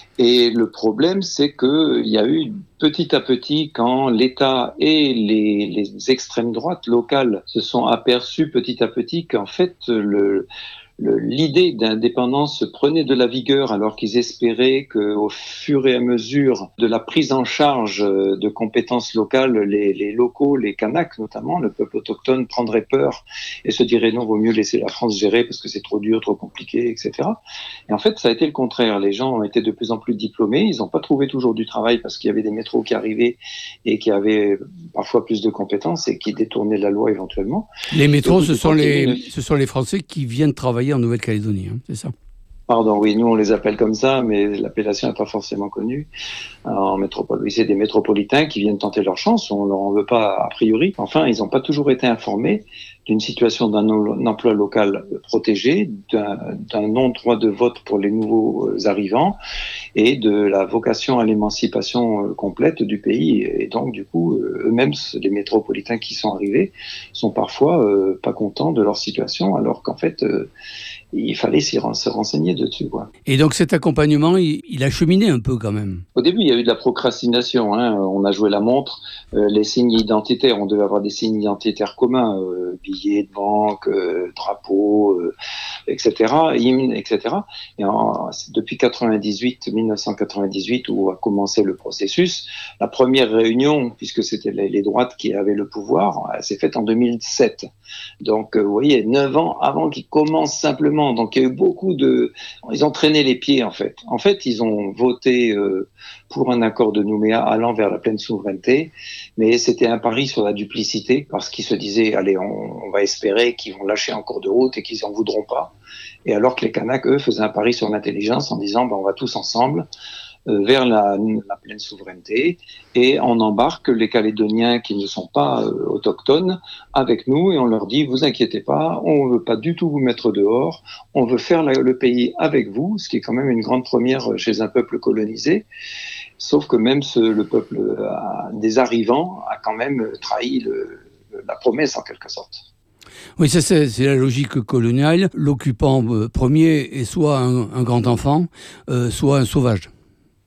Et le problème, c'est que il y a eu petit à petit, quand l'État et les, les extrêmes droites locales se sont aperçus petit à petit qu'en fait, le, le, l'idée d'indépendance prenait de la vigueur alors qu'ils espéraient qu'au fur et à mesure de la prise en charge de compétences locales, les, les locaux, les Kanaks notamment, le peuple autochtone prendrait peur et se dirait non, vaut mieux laisser la France gérer parce que c'est trop dur, trop compliqué, et cetera. Et en fait, ça a été le contraire. Les gens étaient de plus en plus diplômés, ils n'ont pas trouvé toujours du travail parce qu'il y avait des métros qui arrivaient et qui avaient parfois plus de compétences et qui détournaient la loi éventuellement. Les métros, ce sont les, ce sont les Français qui viennent travailler en Nouvelle-Calédonie, hein, c'est ça ? Pardon, oui, nous on les appelle comme ça, mais l'appellation n'est pas forcément connue. En métropole, oui, c'est des métropolitains qui viennent tenter leur chance, on leur en veut pas a priori. Enfin, ils n'ont pas toujours été informés d'une situation d'un emploi local protégé, d'un, d'un non-droit de vote pour les nouveaux arrivants et de la vocation à l'émancipation complète du pays. Et donc, du coup, eux-mêmes, les métropolitains qui sont arrivés, sont parfois euh, pas contents de leur situation, alors qu'en fait, euh, il fallait s'y ren- se renseigner dessus, quoi. Et donc cet accompagnement, il, il a cheminé un peu quand même. Au début, il y a eu de la procrastination. Hein. On a joué la montre. Euh, les signes identitaires, on devait avoir des signes identitaires communs, euh, billets de banque, euh, drapeaux, euh, et cetera, hymnes, et cetera. Et en, depuis quatre-vingt-dix-huit, dix-neuf cent quatre-vingt-dix-huit, où a commencé le processus, la première réunion, puisque c'était les, les droites qui avaient le pouvoir, elle s'est faite en deux mille sept. Donc, euh, vous voyez, neuf ans avant qu'ils commencent simplement. Donc, il y a eu beaucoup de... Ils ont traîné les pieds, en fait. En fait, ils ont voté euh, pour un accord de Nouméa allant vers la pleine souveraineté, mais c'était un pari sur la duplicité, parce qu'ils se disaient, allez, on, on va espérer qu'ils vont lâcher en cours de route et qu'ils n'en voudront pas. Et alors que les Kanaks, eux, faisaient un pari sur l'intelligence en disant, ben, on va tous ensemble euh, vers la, la pleine souveraineté, et on embarque les Calédoniens qui ne sont pas euh, autochtones avec nous, et on leur dit, vous inquiétez pas, on ne veut pas du tout vous mettre dehors, on veut faire la, le pays avec vous, ce qui est quand même une grande première chez un peuple colonisé. Sauf que même ce, le peuple euh, des arrivants a quand même trahi le, la promesse en quelque sorte. Oui, ça, c'est, c'est la logique coloniale. L'occupant euh, premier est soit un, un grand enfant, euh, soit un sauvage.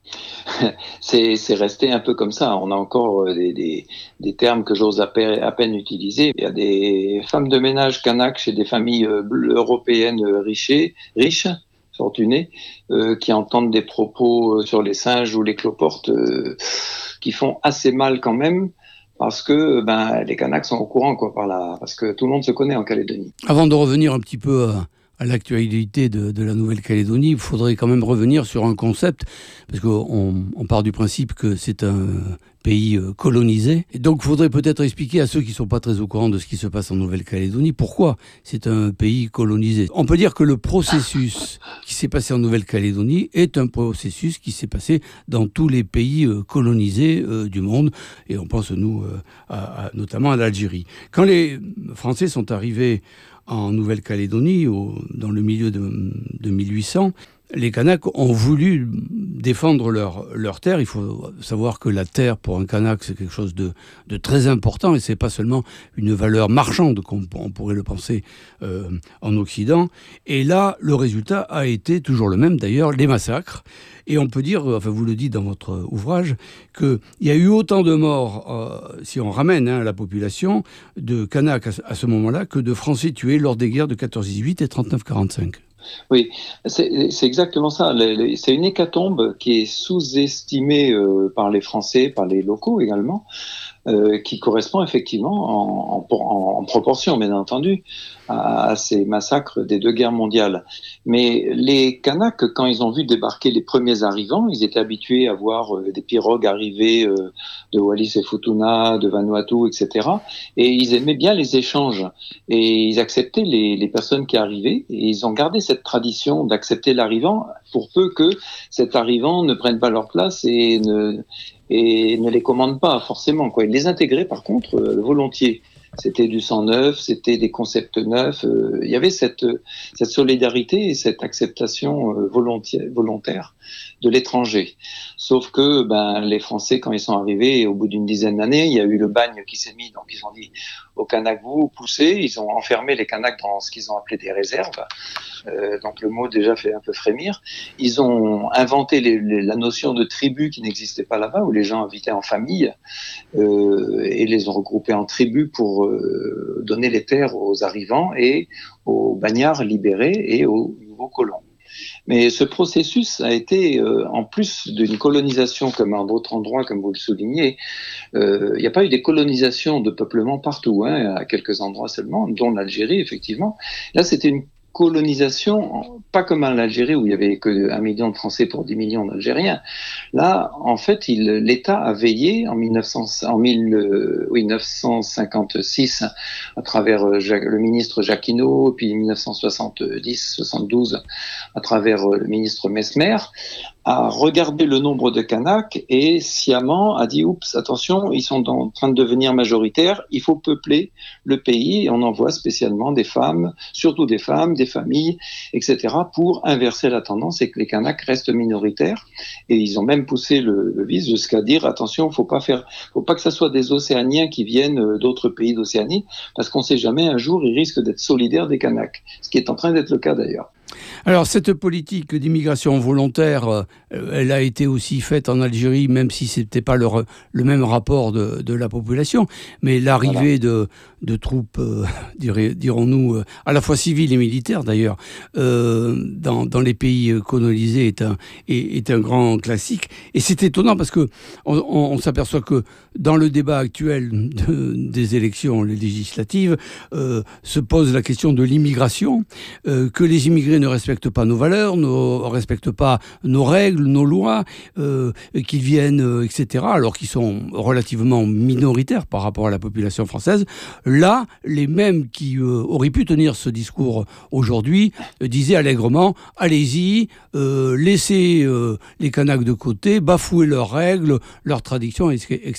c'est, c'est resté un peu comme ça. On a encore des, des, des termes que j'ose à peine, à peine utiliser. Il y a des femmes de ménage kanak chez des familles européennes riches, riches fortunées, euh, qui entendent des propos sur les singes ou les cloportes euh, qui font assez mal quand même. Parce que ben, les Kanaks sont au courant, quoi, par là, parce que tout le monde se connaît en Calédonie. Avant de revenir un petit peu à, à l'actualité de, de la Nouvelle-Calédonie, il faudrait quand même revenir sur un concept, parce qu'on on part du principe que c'est un pays colonisé. Et donc il faudrait peut-être expliquer à ceux qui ne sont pas très au courant de ce qui se passe en Nouvelle-Calédonie pourquoi c'est un pays colonisé. On peut dire que le processus qui s'est passé en Nouvelle-Calédonie est un processus qui s'est passé dans tous les pays colonisés euh, du monde. Et on pense, nous, euh, à, à, notamment à l'Algérie. Quand les Français sont arrivés en Nouvelle-Calédonie, au, dans le milieu de, de mille huit cents, les Kanaks ont voulu défendre leur, leur terre. Il faut savoir que la terre, pour un Kanak, c'est quelque chose de, de très important et c'est pas seulement une valeur marchande, comme on pourrait le penser euh, en Occident. Et là, le résultat a été toujours le même, d'ailleurs, les massacres. Et on peut dire, enfin vous le dites dans votre ouvrage, qu'il y a eu autant de morts, euh, si on ramène hein, la population, de Kanaks à, à ce moment-là, que de Français tués lors des guerres de quatorze dix-huit et trente-neuf quarante-cinq. Oui, c'est, c'est exactement ça. C'est une hécatombe qui est sous-estimée euh, par les Français, par les locaux également, euh, qui correspond effectivement en, en, en proportion, bien entendu, à, à ces massacres des deux guerres mondiales. Mais les Kanaks, quand ils ont vu débarquer les premiers arrivants, ils étaient habitués à voir euh, des pirogues arriver euh, de Wallis et Futuna, de Vanuatu, et cetera. Et ils aimaient bien les échanges. Et ils acceptaient les, les personnes qui arrivaient. Et ils ont gardé cette tradition d'accepter l'arrivant, pour peu que cet arrivant ne prenne pas leur place et ne, et ne les commande pas forcément, quoi. Ils les intégraient par contre euh, volontiers. C'était du sang neuf, c'était des concepts neufs. Euh, il y avait cette, cette solidarité et cette acceptation euh, volontaire de l'étranger. Sauf que ben, les Français, quand ils sont arrivés, au bout d'une dizaine d'années, il y a eu le bagne qui s'est mis. Donc ils ont dit aux Kanaks, vous poussez. Ils ont enfermé les Kanaks dans ce qu'ils ont appelé des réserves. Euh, donc le mot déjà fait un peu frémir. Ils ont inventé les, les, la notion de tribu qui n'existait pas là-bas, où les gens habitaient en famille euh, et les ont regroupés en tribus pour euh, donner les terres aux arrivants et aux bagnards libérés et aux nouveaux colons. Mais ce processus a été, euh, en plus d'une colonisation comme en d'autres endroits, comme vous le soulignez, euh, il n'y a pas eu des colonisations de peuplement partout, hein, à quelques endroits seulement, dont l'Algérie, effectivement. Là, c'était une colonisation, pas comme en Algérie où il y avait que un million de Français pour dix millions d'Algériens. Là, en fait, il, l'État a veillé en, mille neuf cents, en mille, euh, oui, neuf cent cinquante-six à travers euh, Jacques, le ministre Jacquinot, puis mille neuf cent soixante-dix soixante-douze à travers euh, le ministre Mesmer, a regardé le nombre de Kanaks et sciemment a dit « Oups, attention, ils sont en train de devenir majoritaires, il faut peupler le pays ». On envoie spécialement des femmes, surtout des femmes, des familles, et cetera pour inverser la tendance et que les Kanaks restent minoritaires. Et ils ont même poussé le, le vice jusqu'à dire « Attention, faut pas faire, faut pas que ça soit des Océaniens qui viennent d'autres pays d'Océanie, parce qu'on sait jamais, un jour, ils risquent d'être solidaires des Kanaks ». Ce qui est en train d'être le cas d'ailleurs. Alors, cette politique d'immigration volontaire, euh, elle a été aussi faite en Algérie, même si ce n'était pas le, le même rapport de, de la population. Mais l'arrivée voilà. de, de troupes, euh, dirons-nous, euh, à la fois civiles et militaires d'ailleurs, euh, dans, dans les pays colonisés est un, est, est un grand classique. Et c'est étonnant parce qu'on on, on s'aperçoit que dans le débat actuel de, des élections législatives, euh, se pose la question de l'immigration, euh, que les immigrés ne respectent pas nos valeurs, ne respectent pas nos règles, nos lois, euh, qu'ils viennent, euh, et cetera, alors qu'ils sont relativement minoritaires par rapport à la population française. Là, les mêmes qui euh, auraient pu tenir ce discours aujourd'hui euh, disaient allègrement « Allez-y, euh, laissez euh, les Kanaks de côté, bafouez leurs règles, leurs traditions, et cetera »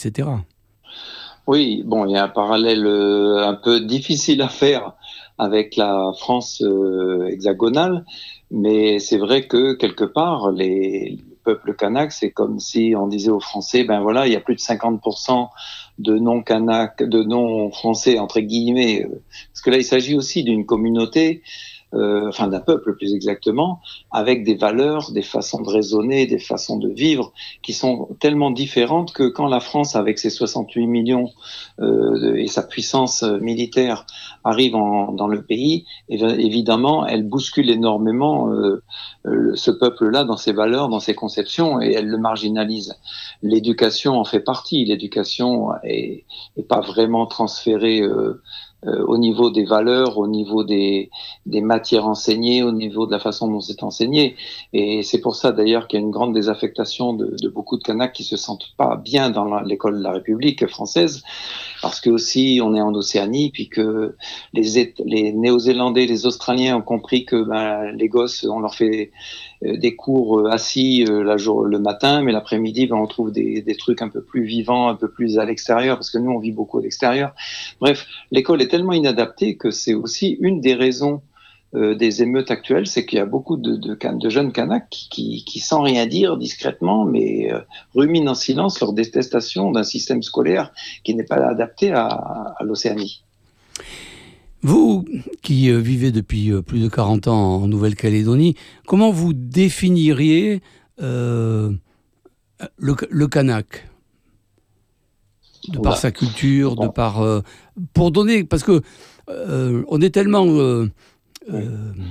Oui, bon, il y a un parallèle euh, un peu difficile à faire avec la France euh, hexagonale, mais c'est vrai que quelque part, les peuples kanaks, c'est comme si on disait aux Français, ben voilà, il y a plus de cinquante pour cent de non-kanaks, de non-français, entre guillemets, parce que là, il s'agit aussi d'une communauté euh, enfin d'un peuple plus exactement, avec des valeurs, des façons de raisonner, des façons de vivre qui sont tellement différentes que quand la France, avec ses soixante-huit millions euh, et sa puissance militaire, arrive en, dans le pays, évidemment, elle bouscule énormément euh, euh, ce peuple-là dans ses valeurs, dans ses conceptions, et elle le marginalise. L'éducation en fait partie. L'éducation est, est pas vraiment transférée euh, euh, au niveau des valeurs, au niveau des, des matières enseignées, au niveau de la façon dont c'est enseigné. Et c'est pour ça d'ailleurs qu'il y a une grande désaffectation de, de beaucoup de Kanaks qui se sentent pas bien dans la, l'école de la République française, parce que aussi on est en Océanie, puis que les, les Néo-Zélandais, les Australiens ont compris que ben, les gosses, on leur fait des cours assis la jour, le matin, mais l'après-midi, ben, on trouve des, des trucs un peu plus vivants, un peu plus à l'extérieur, parce que nous, on vit beaucoup à l'extérieur. Bref, l'école est tellement inadaptée que c'est aussi une des raisons euh, des émeutes actuelles, c'est qu'il y a beaucoup de, de, de jeunes Kanaks qui, qui, qui, sans rien dire, discrètement, mais euh, ruminent en silence leur détestation d'un système scolaire qui n'est pas adapté à, à l'Océanie. Vous, qui euh, vivez depuis euh, plus de quarante ans en Nouvelle-Calédonie, comment vous définiriez euh, le, le Kanak ? De par Oula. sa culture, bon. de par... Euh, pour donner... Parce que euh, on est tellement euh, euh,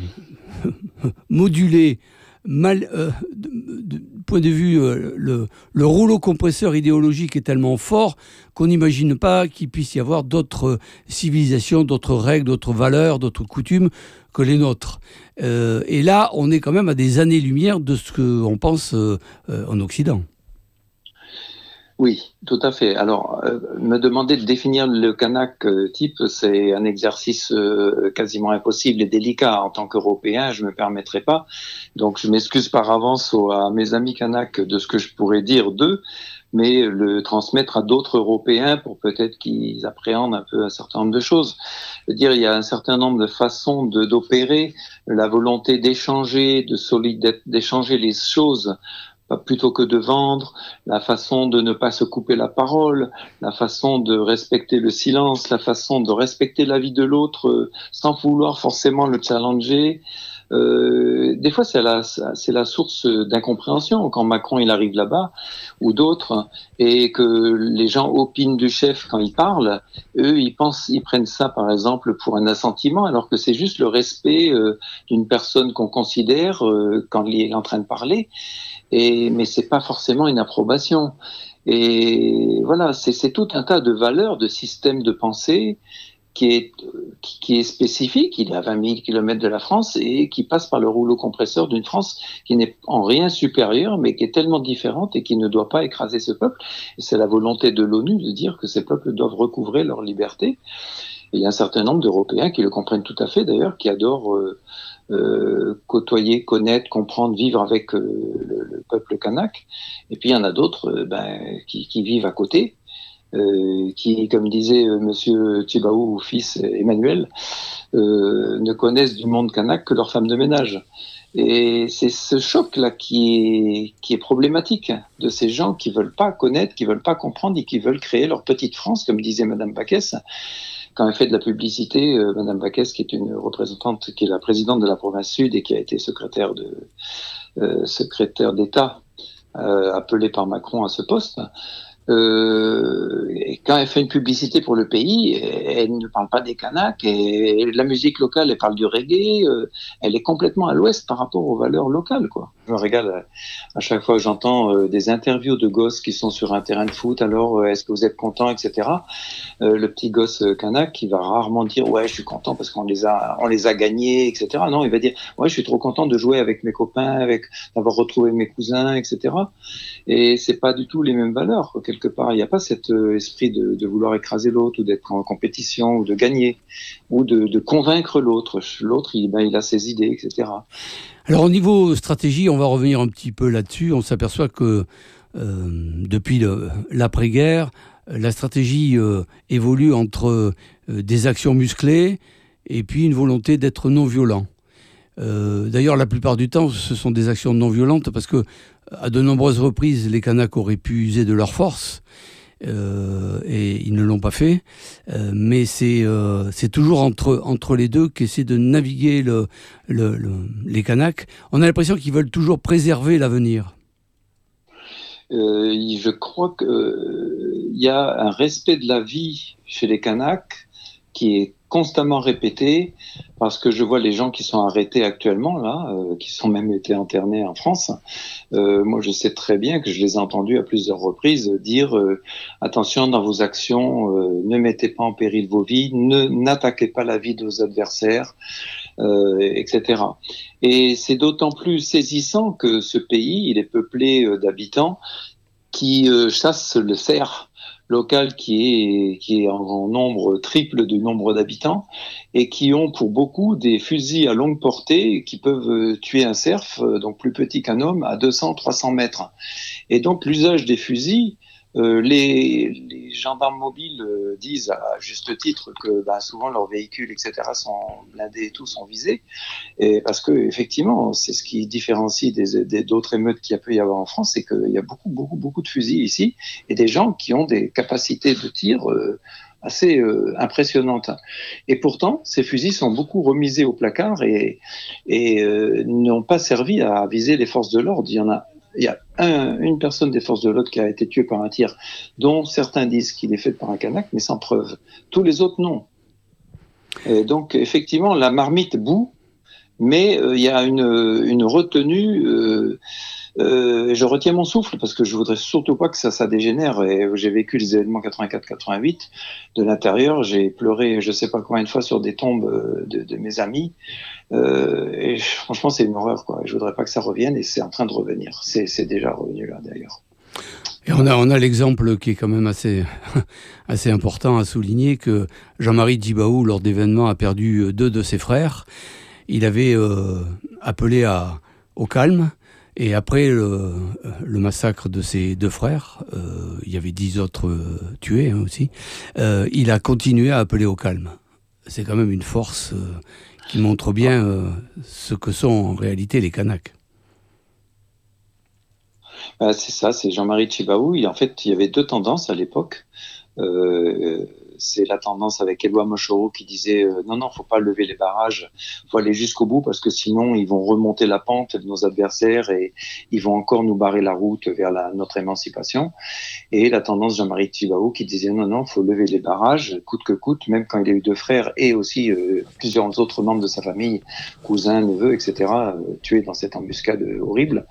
modulé, mal... Euh, de, de point de vue, euh, le, le rouleau compresseur idéologique est tellement fort qu'on n'imagine pas qu'il puisse y avoir d'autres civilisations, d'autres règles, d'autres valeurs, d'autres coutumes que les nôtres. Euh, et là, on est quand même à des années-lumière de ce qu'on pense euh, euh, en Occident. Oui, tout à fait. Alors, euh, me demander de définir le Kanak euh, type, c'est un exercice euh, quasiment impossible et délicat. En tant qu'Européen, je ne me permettrai pas. Donc, je m'excuse par avance aux, à mes amis Kanak de ce que je pourrais dire d'eux, mais le transmettre à d'autres Européens pour peut-être qu'ils appréhendent un peu un certain nombre de choses. Je veux dire, il y a un certain nombre de façons de, d'opérer, la volonté d'échanger, de solide, d'échanger les choses plutôt que de vendre, la façon de ne pas se couper la parole, la façon de respecter le silence, la façon de respecter la vie de l'autre euh, sans vouloir forcément le challenger. Euh, des fois, c'est la, c'est la source d'incompréhension quand Macron il arrive là-bas ou d'autres et que les gens opinent du chef quand il parle. Eux, ils pensent, ils prennent ça par exemple pour un assentiment, alors que c'est juste le respect euh, d'une personne qu'on considère euh, quand il est en train de parler. Et, mais c'est pas forcément une approbation. Et voilà, c'est, c'est tout un tas de valeurs, de systèmes de pensée qui est, qui, qui est spécifique. Il est à vingt mille kilomètres de la France et qui passe par le rouleau compresseur d'une France qui n'est en rien supérieure, mais qui est tellement différente et qui ne doit pas écraser ce peuple. Et c'est la volonté de l'ONU de dire que ces peuples doivent recouvrer leur liberté. Et il y a un certain nombre d'Européens qui le comprennent tout à fait, d'ailleurs, qui adorent euh, euh, côtoyer, connaître, comprendre, vivre avec euh, le, le peuple kanak. Et puis il y en a d'autres euh, ben, qui, qui vivent à côté, euh, qui, comme disait euh, Monsieur Tchibaou, fils Emmanuel, euh, ne connaissent du monde kanak que leur femme de ménage. Et c'est ce choc-là qui est, qui est problématique, de ces gens qui veulent pas connaître, qui veulent pas comprendre et qui veulent créer leur petite France, comme disait Madame Backès. Quand elle fait de la publicité, euh, Madame Backès, qui est une représentante, qui est la présidente de la province Sud et qui a été secrétaire de euh, secrétaire d'État euh, appelée par Macron à ce poste, euh, et quand elle fait une publicité pour le pays, elle ne parle pas des Kanaks et, et la musique locale, elle parle du reggae. Euh, elle est complètement à l'ouest par rapport aux valeurs locales, quoi. Je me régale à, à chaque fois que j'entends euh, des interviews de gosses qui sont sur un terrain de foot. Alors, euh, est-ce que vous êtes content, et cetera. Euh, le petit gosse euh, kanak qui va rarement dire ouais, je suis content parce qu'on les a, on les a gagnés, et cetera. Non, il va dire ouais, je suis trop content de jouer avec mes copains, avec d'avoir retrouvé mes cousins, et cetera. Et c'est pas du tout les mêmes valeurs. Quelque part, il n'y a pas cet euh, esprit de, de vouloir écraser l'autre ou d'être en compétition ou de gagner ou de, de convaincre l'autre. L'autre, il, ben, il a ses idées, et cetera. Alors au niveau stratégie, on va revenir un petit peu là-dessus. On s'aperçoit que euh, depuis le, l'après-guerre, la stratégie euh, évolue entre euh, des actions musclées et puis une volonté d'être non violent. Euh, d'ailleurs, la plupart du temps, ce sont des actions non violentes parce que à de nombreuses reprises, les Kanaks auraient pu user de leur force. euh, et ils ne l'ont pas fait. Euh, mais c'est, euh, c'est toujours entre, entre les deux qu'essaient de naviguer le, le, le, les Kanaks. On a l'impression qu'ils veulent toujours préserver l'avenir. Euh, je crois qu'il euh, y a un respect de la vie chez les Kanaks qui est constamment répété, parce que je vois les gens qui sont arrêtés actuellement, là, euh, qui sont même été internés en France. Euh, moi, je sais très bien que je les ai entendus à plusieurs reprises dire euh, attention dans vos actions, euh, ne mettez pas en péril vos vies, ne n'attaquez pas la vie de vos adversaires, euh, et cetera. Et c'est d'autant plus saisissant que ce pays, il est peuplé euh, d'habitants qui euh, chassent le cerf local qui est, qui est en nombre triple du nombre d'habitants et qui ont pour beaucoup des fusils à longue portée qui peuvent tuer un cerf, donc plus petit qu'un homme, à deux cents à trois cents mètres. Et donc l'usage des fusils, euh, les, les gendarmes mobiles euh, disent à juste titre que bah, souvent leurs véhicules, et cetera, sont blindés et tout, sont visés. Et parce que effectivement, c'est ce qui différencie des, des, d'autres émeutes qu'il y a pu y avoir en France, c'est qu'il y a beaucoup, beaucoup, beaucoup de fusils ici et des gens qui ont des capacités de tir euh, assez euh, impressionnantes. Et pourtant, ces fusils sont beaucoup remisés au placard et, et euh, n'ont pas servi à viser les forces de l'ordre. Il y en a Il y a un, une personne des forces de l'ordre qui a été tuée par un tir, dont certains disent qu'il est fait par un Kanak, mais sans preuve. Tous les autres, non. Et donc, effectivement, la marmite bout, mais euh, il y a une, une retenue. Euh, euh, je retiens mon souffle parce que je voudrais surtout pas que ça, ça dégénère. Et j'ai vécu les événements quatre-vingt-quatre quatre-vingt-huit de l'intérieur. J'ai pleuré, je sais pas combien de fois, sur des tombes de, de mes amis. Euh, et franchement, c'est une horreur, quoi. Je voudrais pas que ça revienne, et c'est en train de revenir. C'est, c'est déjà revenu là, d'ailleurs. Et on a, on a l'exemple qui est quand même assez, assez important à souligner, que Jean-Marie Djibaou, lors d'événements, a perdu deux de ses frères. Il avait euh, appelé à, au calme. Et après le, le massacre de ses deux frères, euh, il y avait dix autres euh, tués hein, aussi, euh, il a continué à appeler au calme. C'est quand même une force euh, qui montre bien euh, ce que sont en réalité les Kanaks. Euh, c'est ça, c'est Jean-Marie Djibaou. En fait, il y avait deux tendances à l'époque. Euh, c'est la tendance avec Éloi Mochoro qui disait euh, non, non, faut pas lever les barrages, faut aller jusqu'au bout parce que sinon ils vont remonter la pente de nos adversaires et ils vont encore nous barrer la route vers la, notre émancipation. Et la tendance Jean-Marie Djibaou qui disait non, non, faut lever les barrages, coûte que coûte, même quand il a eu deux frères et aussi euh, plusieurs autres membres de sa famille, cousins, neveux, et cetera, euh, tués dans cette embuscade horrible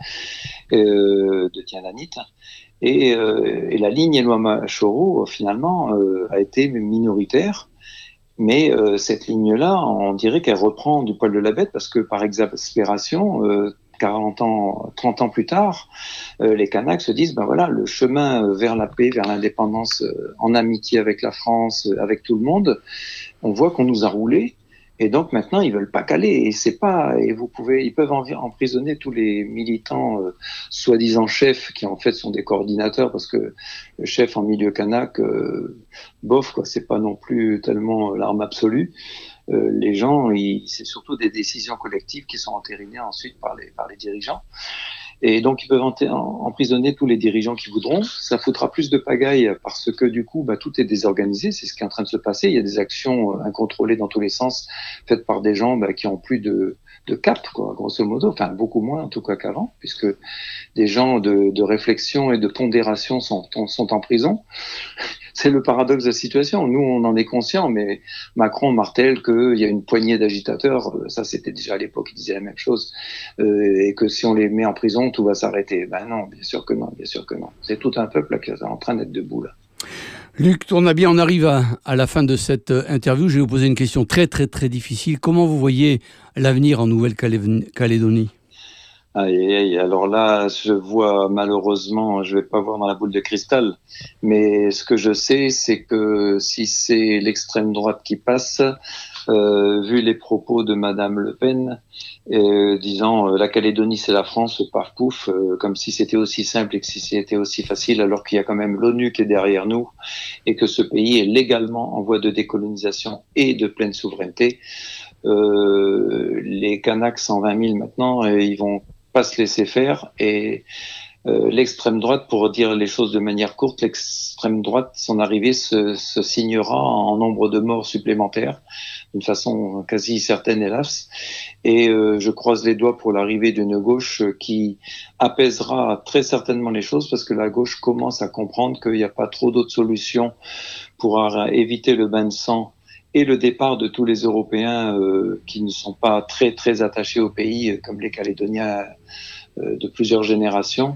euh, de Tiananit. Et, euh, et la ligne Éloi Mochoro, finalement, euh, a été minoritaire. Mais euh, cette ligne-là, on dirait qu'elle reprend du poil de la bête parce que, par exaspération, euh, quarante ans, trente ans plus tard, euh, les Kanaks se disent, ben voilà, le chemin vers la paix, vers l'indépendance, euh, en amitié avec la France, euh, avec tout le monde, on voit qu'on nous a roulés. Et donc maintenant, ils veulent pas caler. Et c'est pas. Et vous pouvez, ils peuvent emprisonner tous les militants euh, soi-disant chefs qui en fait sont des coordinateurs parce que le chef en milieu kanak, euh, bof quoi, c'est pas non plus tellement l'arme absolue. Euh, les gens, ils, c'est surtout des décisions collectives qui sont entérinées ensuite par les par les dirigeants. Et donc, ils peuvent emprisonner tous les dirigeants qui voudront. Ça foutra plus de pagaille parce que, du coup, bah, tout est désorganisé. C'est ce qui est en train de se passer. Il y a des actions incontrôlées dans tous les sens faites par des gens bah, qui ont plus de, de cap, quoi, grosso modo. Enfin, beaucoup moins, en tout cas, qu'avant, puisque des gens de, de réflexion et de pondération sont, sont en prison. C'est le paradoxe de la situation. Nous, on en est conscient, mais Macron martèle qu'il y a une poignée d'agitateurs. Ça, c'était déjà à l'époque, il disait la même chose. Euh, et que si on les met en prison, tout va s'arrêter. Ben non, bien sûr que non, bien sûr que non. C'est tout un peuple là, qui est en train d'être debout, là. Luc Tournabier, on arrive à, à la fin de cette interview. Je vais vous poser une question très, très, très difficile. Comment vous voyez l'avenir en Nouvelle-Calédonie ? Aïe, aïe, alors là, je vois malheureusement, je vais pas voir dans la boule de cristal, mais ce que je sais, c'est que si c'est l'extrême droite qui passe, euh, vu les propos de Madame Le Pen, euh, disant euh, la Calédonie c'est la France, par pouf, euh, comme si c'était aussi simple et que si c'était aussi facile, alors qu'il y a quand même l'ONU qui est derrière nous et que ce pays est légalement en voie de décolonisation et de pleine souveraineté. Euh, les Kanaks cent vingt mille maintenant, euh, ils vont pas se laisser faire et Euh, l'extrême droite, pour dire les choses de manière courte, l'extrême droite, son arrivée se, se signera en nombre de morts supplémentaires, d'une façon quasi certaine, hélas. Et euh, je croise les doigts pour l'arrivée d'une gauche qui apaisera très certainement les choses, parce que la gauche commence à comprendre qu'il n'y a pas trop d'autres solutions pour éviter le bain de sang et le départ de tous les Européens euh, qui ne sont pas très très attachés au pays, comme les Calédoniens euh, de plusieurs générations.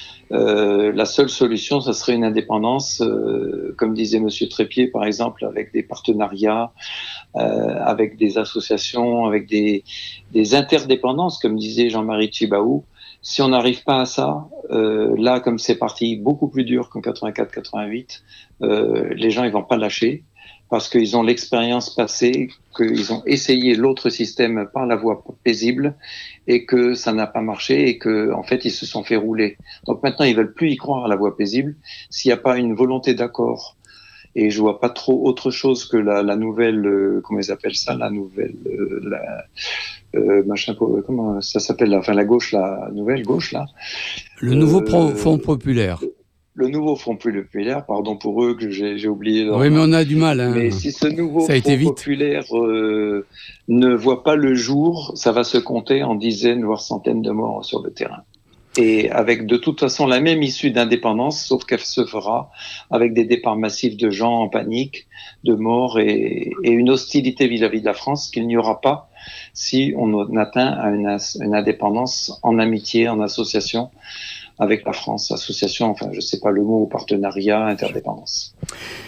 Euh, la seule solution, ça serait une indépendance, euh, comme disait Monsieur Trépied, par exemple, avec des partenariats, euh, avec des associations, avec des, des interdépendances, comme disait Jean-Marie Tjibaou. Si on n'arrive pas à ça, euh, là, comme c'est parti beaucoup plus dur qu'en quatre-vingt-quatre quatre-vingt-huit, euh, les gens ils vont pas lâcher, parce qu'ils ont l'expérience passée, qu'ils ont essayé l'autre système par la voie paisible et que ça n'a pas marché et que en fait ils se sont fait rouler. Donc maintenant ils veulent plus y croire à la voie paisible. S'il n'y a pas une volonté d'accord, et je vois pas trop autre chose que la, la nouvelle, euh, comment ils appellent ça, la nouvelle, euh, la, euh, machin, comment ça s'appelle, la, enfin la gauche, la nouvelle gauche là. Le euh, nouveau pro, euh, Front populaire. Le nouveau Front populaire, pardon pour eux que j'ai, j'ai oublié. Leur oui, nom. mais on a du mal. Hein. Mais si ce nouveau ça a été Front vite. populaire euh, ne voit pas le jour, ça va se compter en dizaines, voire centaines de morts sur le terrain. Et avec de toute façon la même issue d'indépendance, sauf qu'elle se fera avec des départs massifs de gens en panique, de morts et, et une hostilité vis-à-vis de la France qu'il n'y aura pas si on atteint à une, une indépendance en amitié, en association avec la France, association, enfin je ne sais pas le mot, partenariat, interdépendance.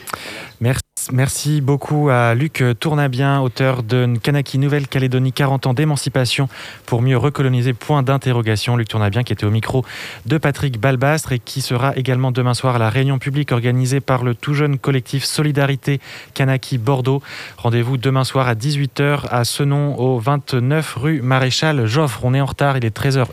Merci. Merci beaucoup à Luc Tournabien, auteur de Kanaki Nouvelle-Calédonie, quarante ans d'émancipation pour mieux recoloniser, point d'interrogation. Luc Tournabien qui était au micro de Patrick Balbastre et qui sera également demain soir à la réunion publique organisée par le tout jeune collectif Solidarité Kanaki Bordeaux. Rendez-vous demain soir à dix-huit heures à Senon, au vingt-neuf rue Maréchal Joffre. On est en retard, il est treize heures